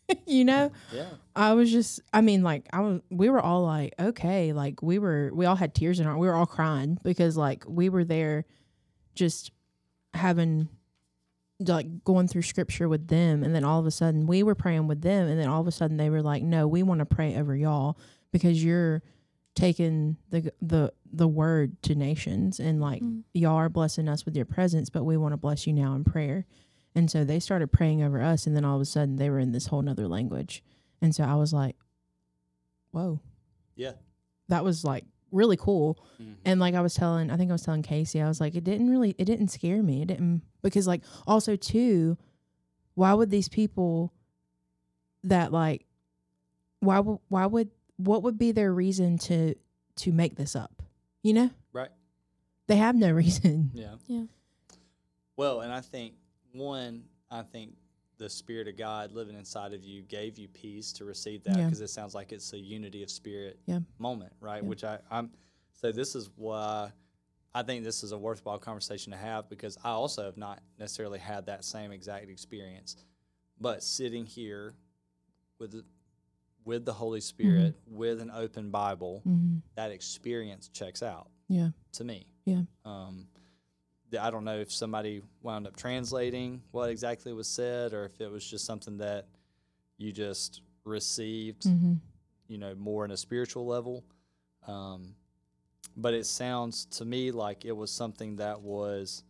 you know? Yeah. I was just, I mean, like, I was, we were all like, okay, like, we were, we all had tears in our, we were all crying because, like, we were there just having, like, going through scripture with them. And then all of a sudden, we were praying with them. And then all of a sudden, they were like, no, we want to pray over y'all because you're taking the, the, the word to nations. And, like, Mm. y'all are blessing us with your presence, but we want to bless you now in prayer. And so they started praying over us. And then all of a sudden, they were in this whole nother language. And so I was like, whoa. Yeah. That was like really cool. Mhm. And like I was telling, I think I was telling Casey, I was like, it didn't really, it didn't scare me. It didn't, because like also too, why would these people that like, why would, why would, what would be their reason to, to make this up? You know? Right. They have no reason. Yeah. Yeah. Well, and I think, one, I think the Spirit of God living inside of you gave you peace to receive that Yeah. because it sounds like it's a unity of spirit Yeah. moment, right? Yeah. Which I, I'm, so this is why I think this is a worthwhile conversation to have because I also have not necessarily had that same exact experience. But sitting here with the, with the Holy Spirit, with an open Bible, Mm-hmm. that experience checks out Yeah. to me. Yeah. Um, the- I don't know if somebody wound up translating what exactly was said or if it was just something that you just received, Mm-hmm. you know, more in a spiritual level. Um, but it sounds to me like it was something that was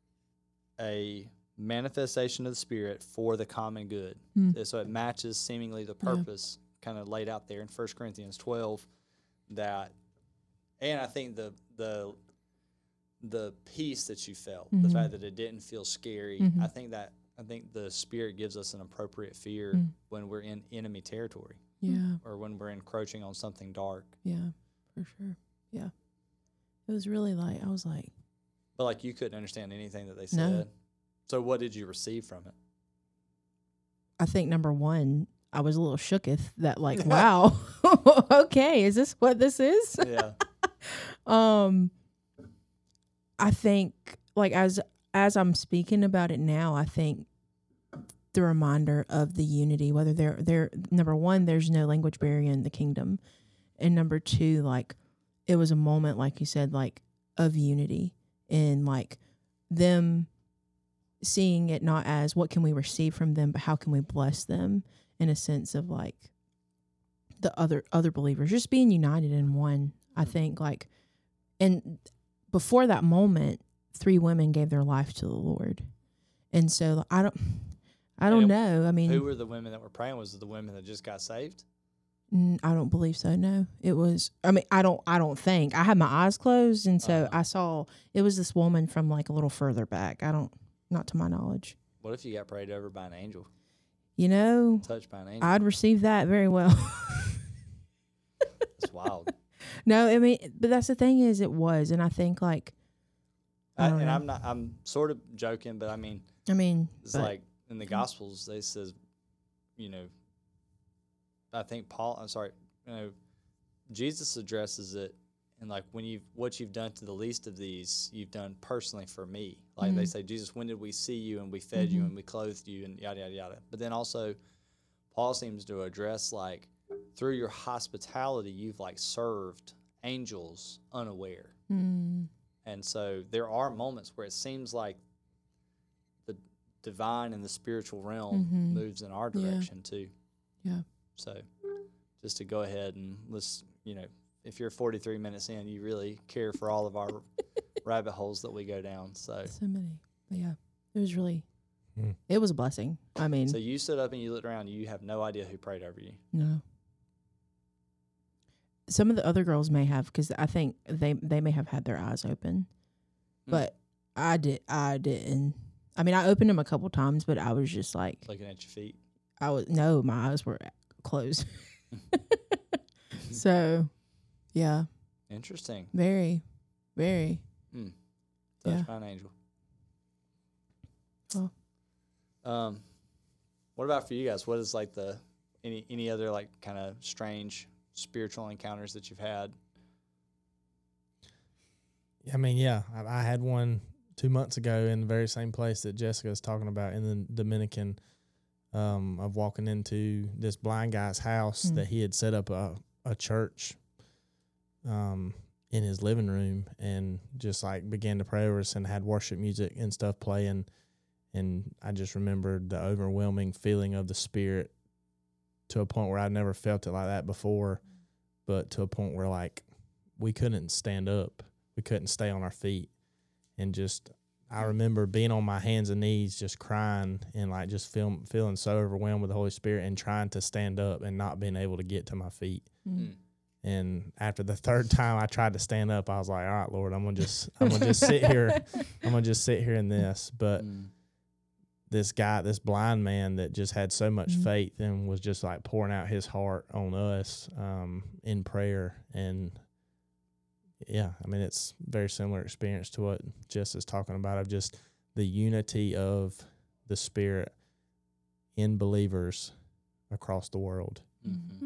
a manifestation of the Spirit for the common good. Mm. So it matches seemingly the Yeah. purpose kind of laid out there in First Corinthians twelve that, and I think the, the, the peace that you felt, the Mhm. fact that it didn't feel scary, Mhm. I think that, I think the Spirit gives us an appropriate fear Mm. when we're in enemy territory Yeah. or when we're encroaching on something dark. Yeah. For sure. Yeah. It was really like, I was like, But like you couldn't understand anything that they No. said. So what did you receive from it? I think number one, I was a little shooketh that like, wow, okay, is this what this is? Yeah. Um, I think like as as I'm speaking about it now, I think the reminder of the unity, whether they're they're number one, there's no language barrier in the kingdom, and number two, like it was a moment, like you said, like of unity and like them seeing it not as what can we receive from them, but how can we bless them in a sense of like the other other believers just being united in one. I think like, and before that moment, three women gave their life to the Lord, and so I don't, I don't And know. I mean, Who were the women that were praying? Was it the women that just got saved? Mm, I don't believe so. No, it was. I mean, I don't. I don't think. I had my eyes closed, and so Uh-huh. I saw it was this woman from like a little further back. I don't, not to my knowledge. What if you got prayed over by an angel, You know, touched by an angel? I'd receive that very well. That's wild. No, I mean, but that's the thing is, it was, and I think like, I I, don't and know. I'm not. I'm sort of joking, but I mean, I mean, it's but- like in the Gospels they says, you know, I think Paul. I'm sorry, you know, Jesus addresses it, and like when you what you've done to the least of these, you've done personally for me. Like they Mhm. say, Jesus, when did we see you and we fed you Mhm. and we clothed you and yada yada yada. But then also, Paul seems to address like through your hospitality, you've like served angels unaware. Mm, And so there are moments where it seems like the divine and the spiritual realm Mhm. moves in our Yeah. direction too. Yeah. So just to go ahead and let's, you know, if you're forty-three minutes in, you really care for all of our rabbit holes that we go down. So, so many. But yeah, it was really, Hmm. it was a blessing. I mean, so you stood up and you looked around. You have no idea who prayed over you. no. Some of the other girls may have, because I think they they may have had their eyes open, Mm. but I did. I didn't. I mean, I opened them a couple times, but I was just like, Looking at your feet. I was no, my eyes were closed. So, yeah, Interesting. very, very. Touched Yeah. by an angel. Well. Um, what about for you guys? What is like the any any other like kind of strange spiritual encounters that you've had? I mean, yeah, I, I had one two months ago in the very same place that Jessica was talking about in the Dominican. um, of walking into this blind guy's house Mm. that he had set up a, a church um, in his living room and just like began to pray over us and had worship music and stuff playing. And I just remembered the overwhelming feeling of the Spirit to a point where I'd never felt it like that before, but to a point where like we couldn't stand up. We couldn't stay on our feet. And just, I remember being on my hands and knees, just crying and like just feel, feeling so overwhelmed with the Holy Spirit and trying to stand up and not being able to get to my feet. Mm. And after the third time I tried to stand up, I was like, all right, Lord, I'm going to just, I'm going to just sit here. I'm going to just sit here in this. But Mm. this guy, this blind man that just had so much Mhm. faith and was just like pouring out his heart on us um, in prayer. And yeah, I mean, it's very similar experience to what Jess is talking about, of just the unity of the Spirit in believers across the world. Mm-hmm.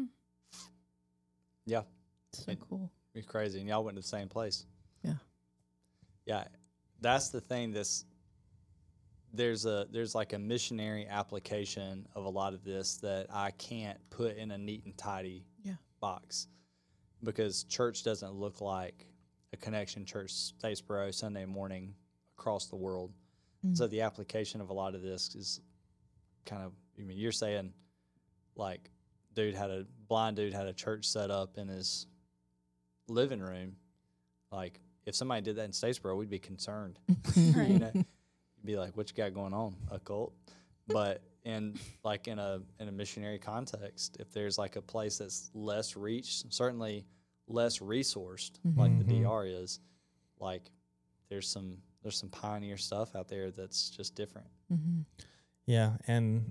Yeah, So It- cool. it's crazy. And y'all went to the same place. Yeah. Yeah, that's the thing. That's there's a there's like a missionary application of a lot of this that I can't put in a neat and tidy Yeah. box, because church doesn't look like a Connection Church Statesboro Sunday morning across the world. Mm. So the application of a lot of this is kind of, I mean, you're saying like dude had a blind dude had a church set up in his living room. Like if somebody did that in Statesboro, we'd be concerned. You Right. know, you'd be like, "What you got going on, a cult?" But in like in a in a missionary context, if there's like a place that's less reached, certainly less resourced, like the Mhm. D R is, like there's some there's some pioneer stuff out there that's just different. Mm-hmm. Yeah, and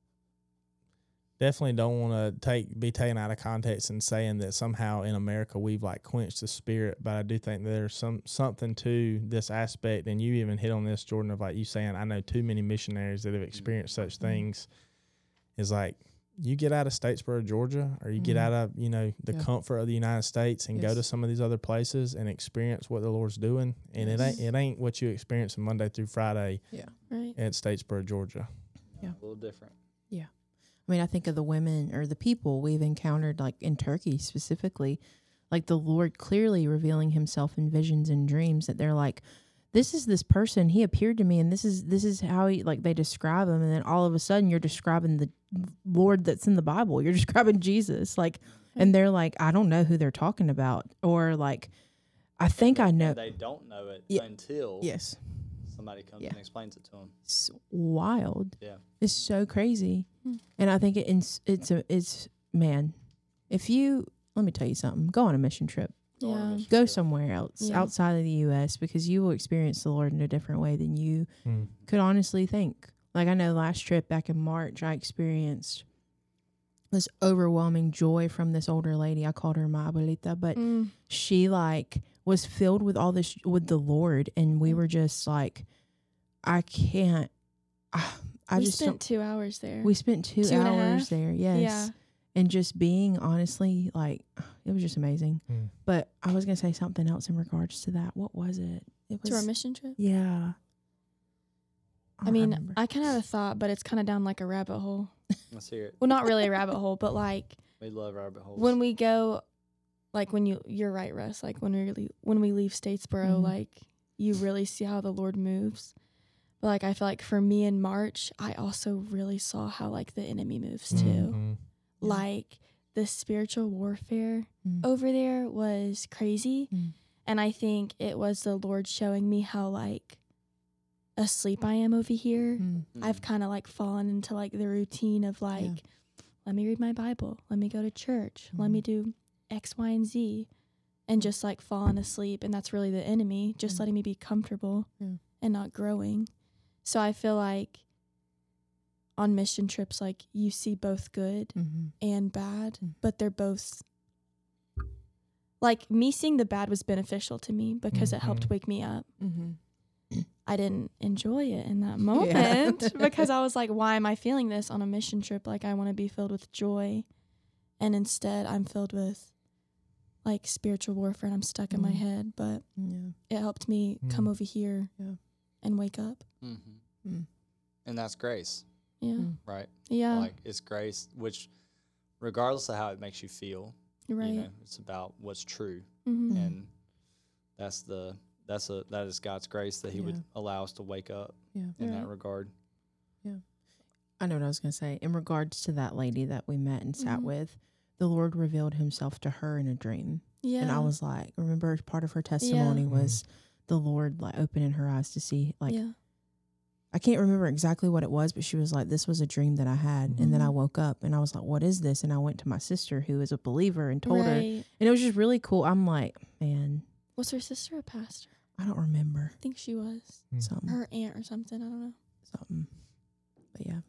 definitely don't want to take be taken out of context and saying that somehow in America we've like quenched the Spirit, but I do think that there's some something to this aspect, and you even hit on this, Jordan, of like you saying, I know too many missionaries that have experienced such Mhm. things. Is like you get out of Statesboro, Georgia, or you get Mhm. out of, you know, the Yeah. comfort of the United States and go to Yes. some of these other places and experience what the Lord's doing, and it ain't Yes. it ain't what you experience from Monday through Friday Right. at Statesboro, Georgia. You know, Yeah. a little different. I mean, I think of the women or the people we've encountered, like in Turkey specifically, like the Lord clearly revealing Himself in visions and dreams. That they're like, "This is this person. He appeared to me, and this is this is how he like." They describe him, and then all of a sudden, you're describing the Lord that's in the Bible. You're describing Jesus, like, and they're like, "I don't know who they're talking about," or like, "I think And I they- know." and they don't know it Yeah. until Yes, somebody comes Yeah. and explains it to them. it's wild. Yeah. It's so crazy. Hmm. And I think it, it's it's a, it's man, if you let me tell you something, go on a mission trip. Go on a Yeah. mission Go trip. somewhere else Yeah. outside of the U S because you will experience the Lord in a different way than you Mm. could honestly think. Like I know last trip back in March I experienced this overwhelming joy from this older lady. I called her my abuelita, but Mm. she like was filled with all this with the Lord, and we Yeah. were just like, I can't. I, I we just spent don't- two hours there. we spent two, Two and a hours half? there, yes, Yeah. and just being honestly like it was just amazing. Mm. But I was gonna say something else in regards to that. What was it? It was To our mission trip. yeah. I don't mean, remember. I kind of had a thought, but it's kind of down like a rabbit hole. Let's hear it. Well, not really a rabbit hole, but like We love rabbit holes. when we go, like when you, you're right, Russ. Like when we really, when we leave Statesboro, Mhm. like you really see how the Lord moves. But like I feel like for me in March, I also really saw how like the enemy moves too. Mhm. Yeah. Like the spiritual warfare Mm. over there was crazy. Mm. And I think it was the Lord showing me how like asleep I am over here. Mm. Mm. I've kind of like fallen into like the routine of like, let me read my Bible, let me go to church, let me Mhm. do X, Y, and Z, and just like falling asleep. And that's really the enemy, just Mm. letting me be comfortable Yeah. and not growing. So I feel like on mission trips, like you see both good Mhm. and bad, Mm. but they're both like me seeing the bad was beneficial to me because it helped Mhm. wake me up. Mhm. I didn't enjoy it in that moment because I was like, why am I feeling this on a mission trip? Like I want to be filled with joy. And instead I'm filled with like spiritual warfare and I'm stuck in my Mm. head. But Yeah. it helped me come Mm. over here Yeah. and wake up. Mm-hmm. Mm. And that's grace. Yeah. Mm. right? Yeah. Like it's grace, which regardless of how it makes you feel, right. you know, it's about what's true. Mm-hmm. Mm. And that's the that's a that is God's grace that he Yeah. would allow us to wake up Yeah. in Right. that regard. I know what I was going to say. In regards to that lady that we met and sat Mhm. with, the Lord revealed himself to her in a dream. Yeah. And I was like, remember part of her testimony Yeah. was the Lord like opening her eyes to see, like, yeah. I can't remember exactly what it was, but she was like, this was a dream that I had. And then I Mhm. woke up and I was like, what is this? And I went to my sister who is a believer and told her. Right. And it was just really cool. I'm like, man, Was her sister a pastor? I don't remember I think she was. Mm. something. Her aunt or something. I don't know. something. But yeah.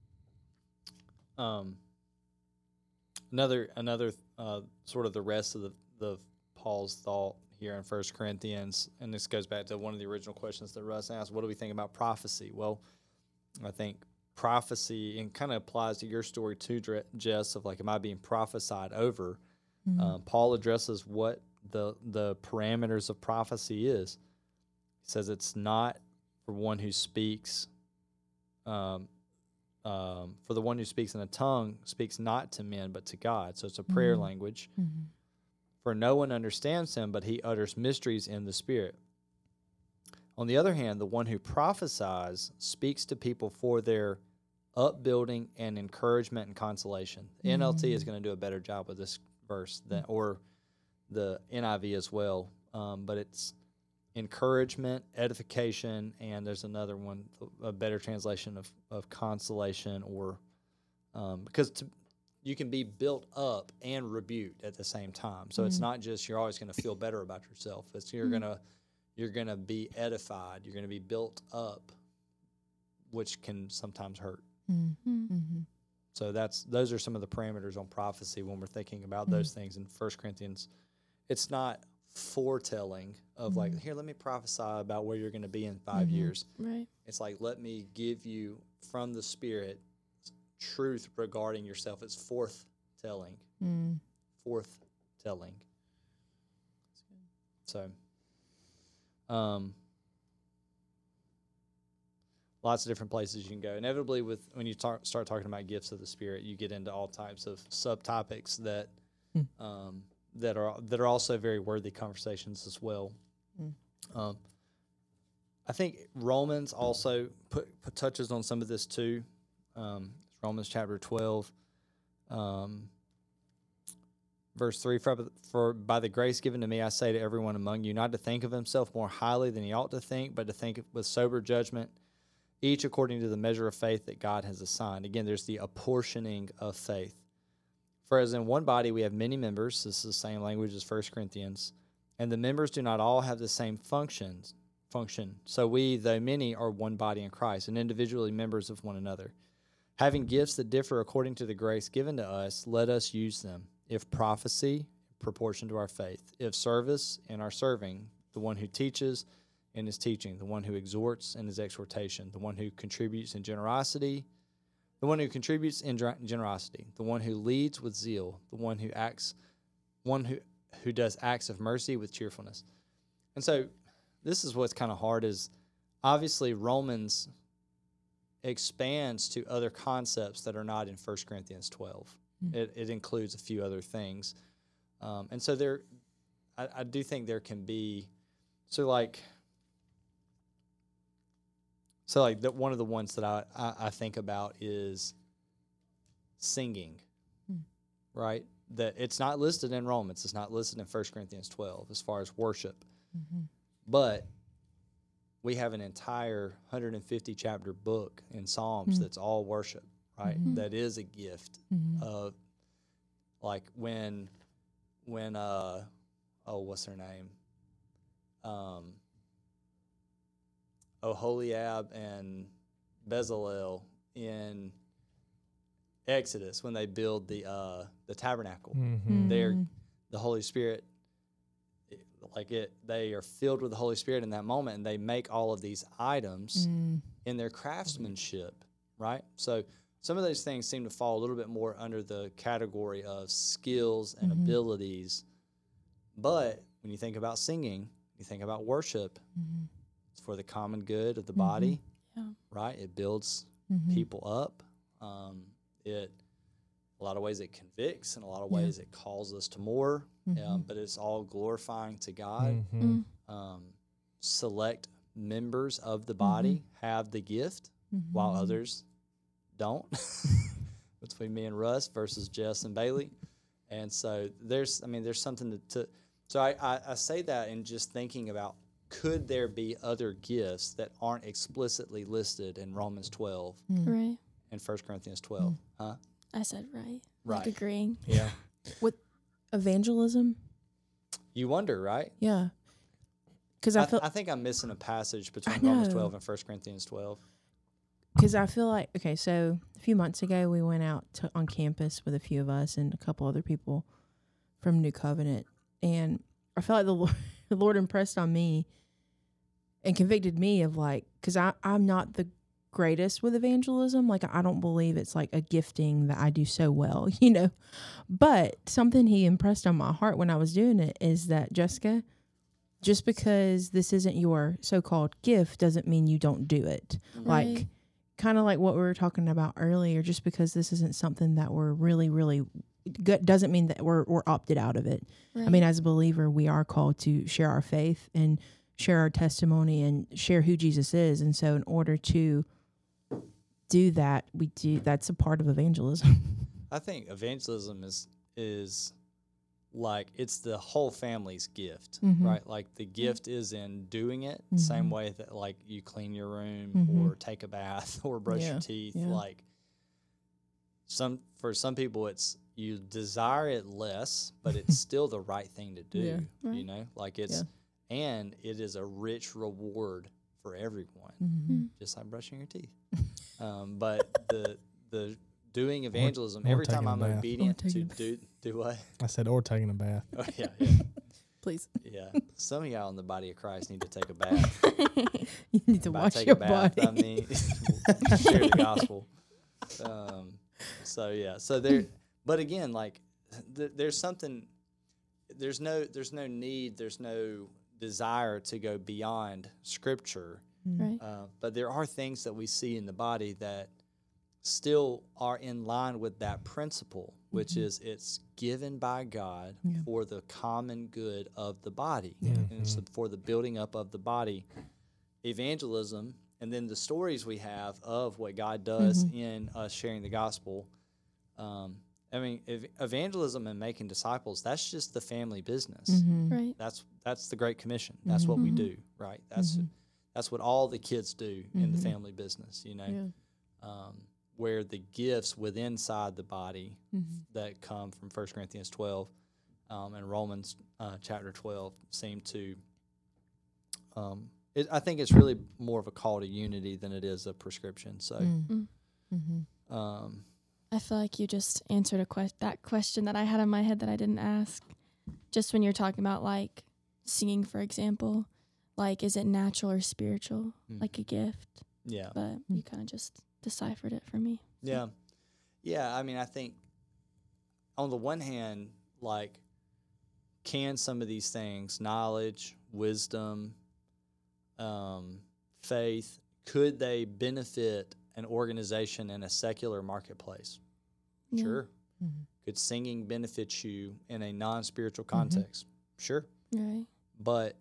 Um, another another uh, sort of the rest of the, the Paul's thought here in First Corinthians, and this goes back to one of the original questions that Russ asked. What do we think about prophecy? Well, I think prophecy, and kind of applies to your story too, Dre- Jess, of like, am I being prophesied over? Mhm. Um, Paul addresses what the the parameters of prophecy is. He says it's not for one who speaks. Um, um, for the one who speaks in a tongue speaks not to men but to God. So it's a prayer Mhm. language. Mhm. For no one understands him, but he utters mysteries in the Spirit. On the other hand, the one who prophesies speaks to people for their upbuilding and encouragement and consolation. The N L T is Mm. going to do a better job with this verse than, or the N I V as well. Um, but it's encouragement, edification, and there's another one, a better translation of, of consolation, or um, because to, you can be built up and rebuked at the same time. So it's Mhm. not just you're always going to feel better about yourself. It's you're Mhm. gonna you're gonna be edified. You're gonna be built up, which can sometimes hurt. Mm. Mm. Mhm. So that's those are some of the parameters on prophecy when we're thinking about Mm. those things in First Corinthians. It's not foretelling of like, Mhm. here, let me prophesy about where you're going to be in five Mhm. years. Right. It's like, let me give you from the Spirit truth regarding yourself. It's forthtelling, Mm. forthtelling. So, um, lots of different places you can go. Inevitably, with when you tar- start talking about gifts of the Spirit, you get into all types of subtopics that Mm. um, that are that are also very worthy conversations as well. Mm. Um, I think Romans also put, put touches on some of this too. Um, Romans chapter twelve, um, verse three. For, for by the grace given to me, I say to everyone among you, not to think of himself more highly than he ought to think, but to think with sober judgment, each according to the measure of faith that God has assigned. Again, there's the apportioning of faith. For as in one body we have many members, this is the same language as First Corinthians, and the members do not all have the same functions. Function. So we, though many, are one body in Christ, and individually members of one another. Having gifts that differ according to the grace given to us, let us use them. If prophecy, in proportion to our faith. If service, in our serving. The one who teaches, in his teaching. The one who exhorts, in his exhortation. The one who contributes in generosity. The one who contributes in generosity. The one who leads with zeal. The one who acts, one who, who does acts of mercy with cheerfulness. And so, this is what's kind of hard is obviously Romans expands to other concepts that are not in First Corinthians twelve. Mm. It, it includes a few other things. Um, and so there, I, I do think there can be, so like, so like the, one of the ones that I, I, I think about is singing, Mm. right? That it's not listed in Romans. It's not listed in First Corinthians twelve as far as worship. Mhm. But we have an entire one hundred fifty chapter book in Psalms Mm. that's all worship, right? Mhm. That is a gift Mhm. of, like when, when uh, oh, what's her name? Um, Oholiab and Bezalel in Exodus when they build the uh, the tabernacle. Mm-hmm. They're Mhm. the Holy Spirit, it- like it, they are filled with the Holy Spirit in that moment, and they make all of these items Mm. in their craftsmanship, right? So some of those things seem to fall a little bit more under the category of skills and Mhm. abilities. But when you think about singing, you think about worship, Mhm. it's for the common good of the Mhm. body, Yeah. right? It builds Mhm. people up, Um, it a lot of ways it convicts, in a lot of Yeah. ways it calls us to more. Mhm. Um, but it's all glorifying to God. Mhm. Mm. Um, select members of the body have the gift, while Mhm. others don't. Between me and Russ versus Jess and Bailey, and so there's, I mean, there's something to. to so I, I, I say that in just thinking about, could there be other gifts that aren't explicitly listed in Romans twelve Mm. Right. and First Corinthians twelve? Huh? I said right. Right. Like agreeing. Yeah. Evangelism. You wonder, right? Yeah. Because I, I, feel I think I'm missing a passage between I Romans know. twelve and First Corinthians twelve. because I feel like okay, so a few months ago we went out to, on campus with a few of us and a couple other people from New Covenant, and I feel like the Lord, the Lord impressed on me and convicted me of like, because I I'm not the greatest with evangelism. Like I don't believe it's like a gifting that I do so well, you know. But something He impressed on my heart when I was doing it is that, Jessica, just because this isn't your so-called gift doesn't mean you don't do it. Like Right. kind of like what we were talking about earlier, just because this isn't something that we're really, really good doesn't mean that we're, we're opted out of it. Right. I mean, as a believer, we are called to share our faith and share our testimony and share who Jesus is. And so in order to do that, we do, that's a part of evangelism. I think evangelism is is like, it's the whole family's gift, Mhm. right? Like the gift is in doing it, Mhm. same way that like you clean your room Mhm. or take a bath or brush Yeah, your teeth. yeah. Like some for some people, it's you desire it less, but it's still the right thing to do. Yeah. You Right. know, like it's and it is a rich reward for everyone, Mhm. just like brushing your teeth. um, but the the doing evangelism, or every time taking a I'm bath. obedient Or to taking a bath. do do what? I said, or taking a bath. Oh, yeah, yeah, Please. yeah. Some of y'all in the body of Christ need to take a bath. You need to By wash take your a bath, body. I mean, share the gospel. Um, so yeah, so there. But again, like th- there's something. There's no. There's no need. There's no desire to go beyond Scripture. Right. Uh, but there are things that we see in the body that still are in line with that principle, which Mhm. is it's given by God Yeah. for the common good of the body, Yeah. and it's for the building up of the body. Evangelism, and then the stories we have of what God does Mhm. in us sharing the gospel. Um, I mean, ev- evangelism and making disciples, that's just the family business. Mhm. Right. That's that's the Great Commission. That's what we Mhm. do, right? That's Mhm. that's what all the kids do in the Mhm. family business, you know. Yeah. Um, where the gifts within inside the body Mhm. that come from First Corinthians twelve um, and Romans uh, chapter twelve seem to. Um, it, I think it's really more of a call to unity than it is a prescription. So, Mm. Mhm. um, I feel like you just answered a que- that question that I had in my head that I didn't ask. Just when you're talking about like singing, for example, like is it natural or spiritual, Mm. like a gift? yeah, But you kind of just deciphered it for me. yeah, yeah. I mean, I think on the one hand, like, can some of these things, knowledge, wisdom, um, faith, could they benefit an organization in a secular marketplace? Yeah. Sure. Mhm. Could singing benefit you in a non-spiritual Mm-hmm. context? Sure. Right. But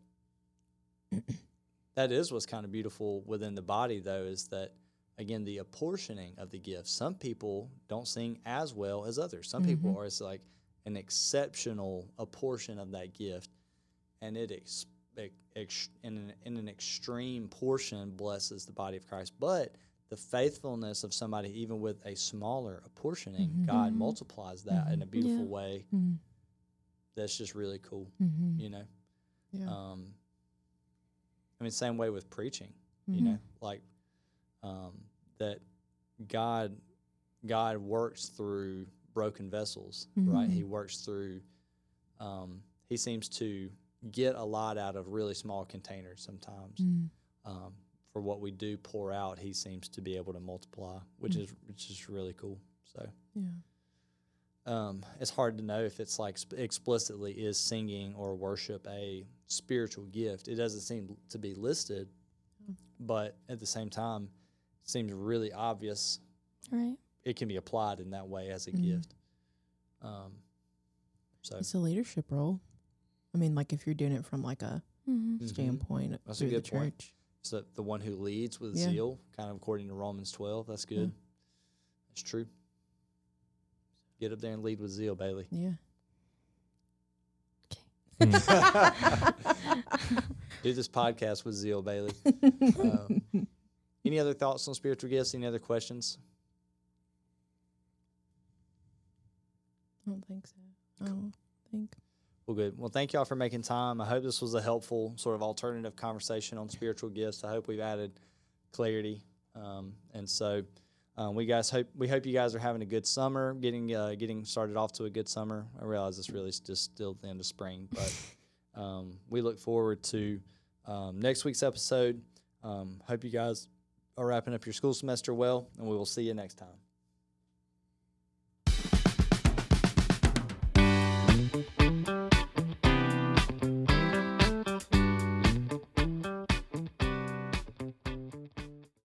that is what's kind of beautiful within the body, though, is that, again, the apportioning of the gifts. Some people don't sing as well as others. Some people Mhm. are, it's like an exceptional apportion of that gift, and it ex, ex, in, an, in an extreme portion blesses the body of Christ. But the faithfulness of somebody, even with a smaller apportioning, Mhm. God Mhm. multiplies that in a beautiful Yeah. way. Mhm. That's just really cool, Mhm. you know. Yeah. Um, I mean, same way with preaching, Mhm. you know, like um, that God God works through broken vessels, right? Mhm. He works through. Um, he seems to get a lot out of really small containers sometimes. Mhm. Um, for what we do pour out, he seems to be able to multiply, which Mm. is which is really cool. So. Yeah. Um, it's hard to know if it's like sp- explicitly is singing or worship a spiritual gift. It doesn't seem to be listed, Mm. but at the same time, it seems really obvious Right. it can be applied in that way as a Mhm. gift. Um, so It's a leadership role. I mean, like if you're doing it from like a Mm-hmm. Mhm. standpoint That's a through the good point. church. So the one who leads with Yeah. zeal, kind of according to Romans twelve. That's good. That's true. Get up there and lead with zeal, Bailey. Yeah. Do this podcast with zeal, Bailey. Um, any other thoughts on spiritual gifts? Any other questions? I don't think so. I don't think. Well, good. Well, thank y'all for making time. I hope this was a helpful sort of alternative conversation on spiritual gifts. I hope we've added clarity. Um, and so um, we guys hope we hope you guys are having a good summer, getting uh, getting started off to a good summer. I realize it's really just still the end of spring, but um, we look forward to um, next week's episode. Um, hope you guys are wrapping up your school semester well, and we will see you next time.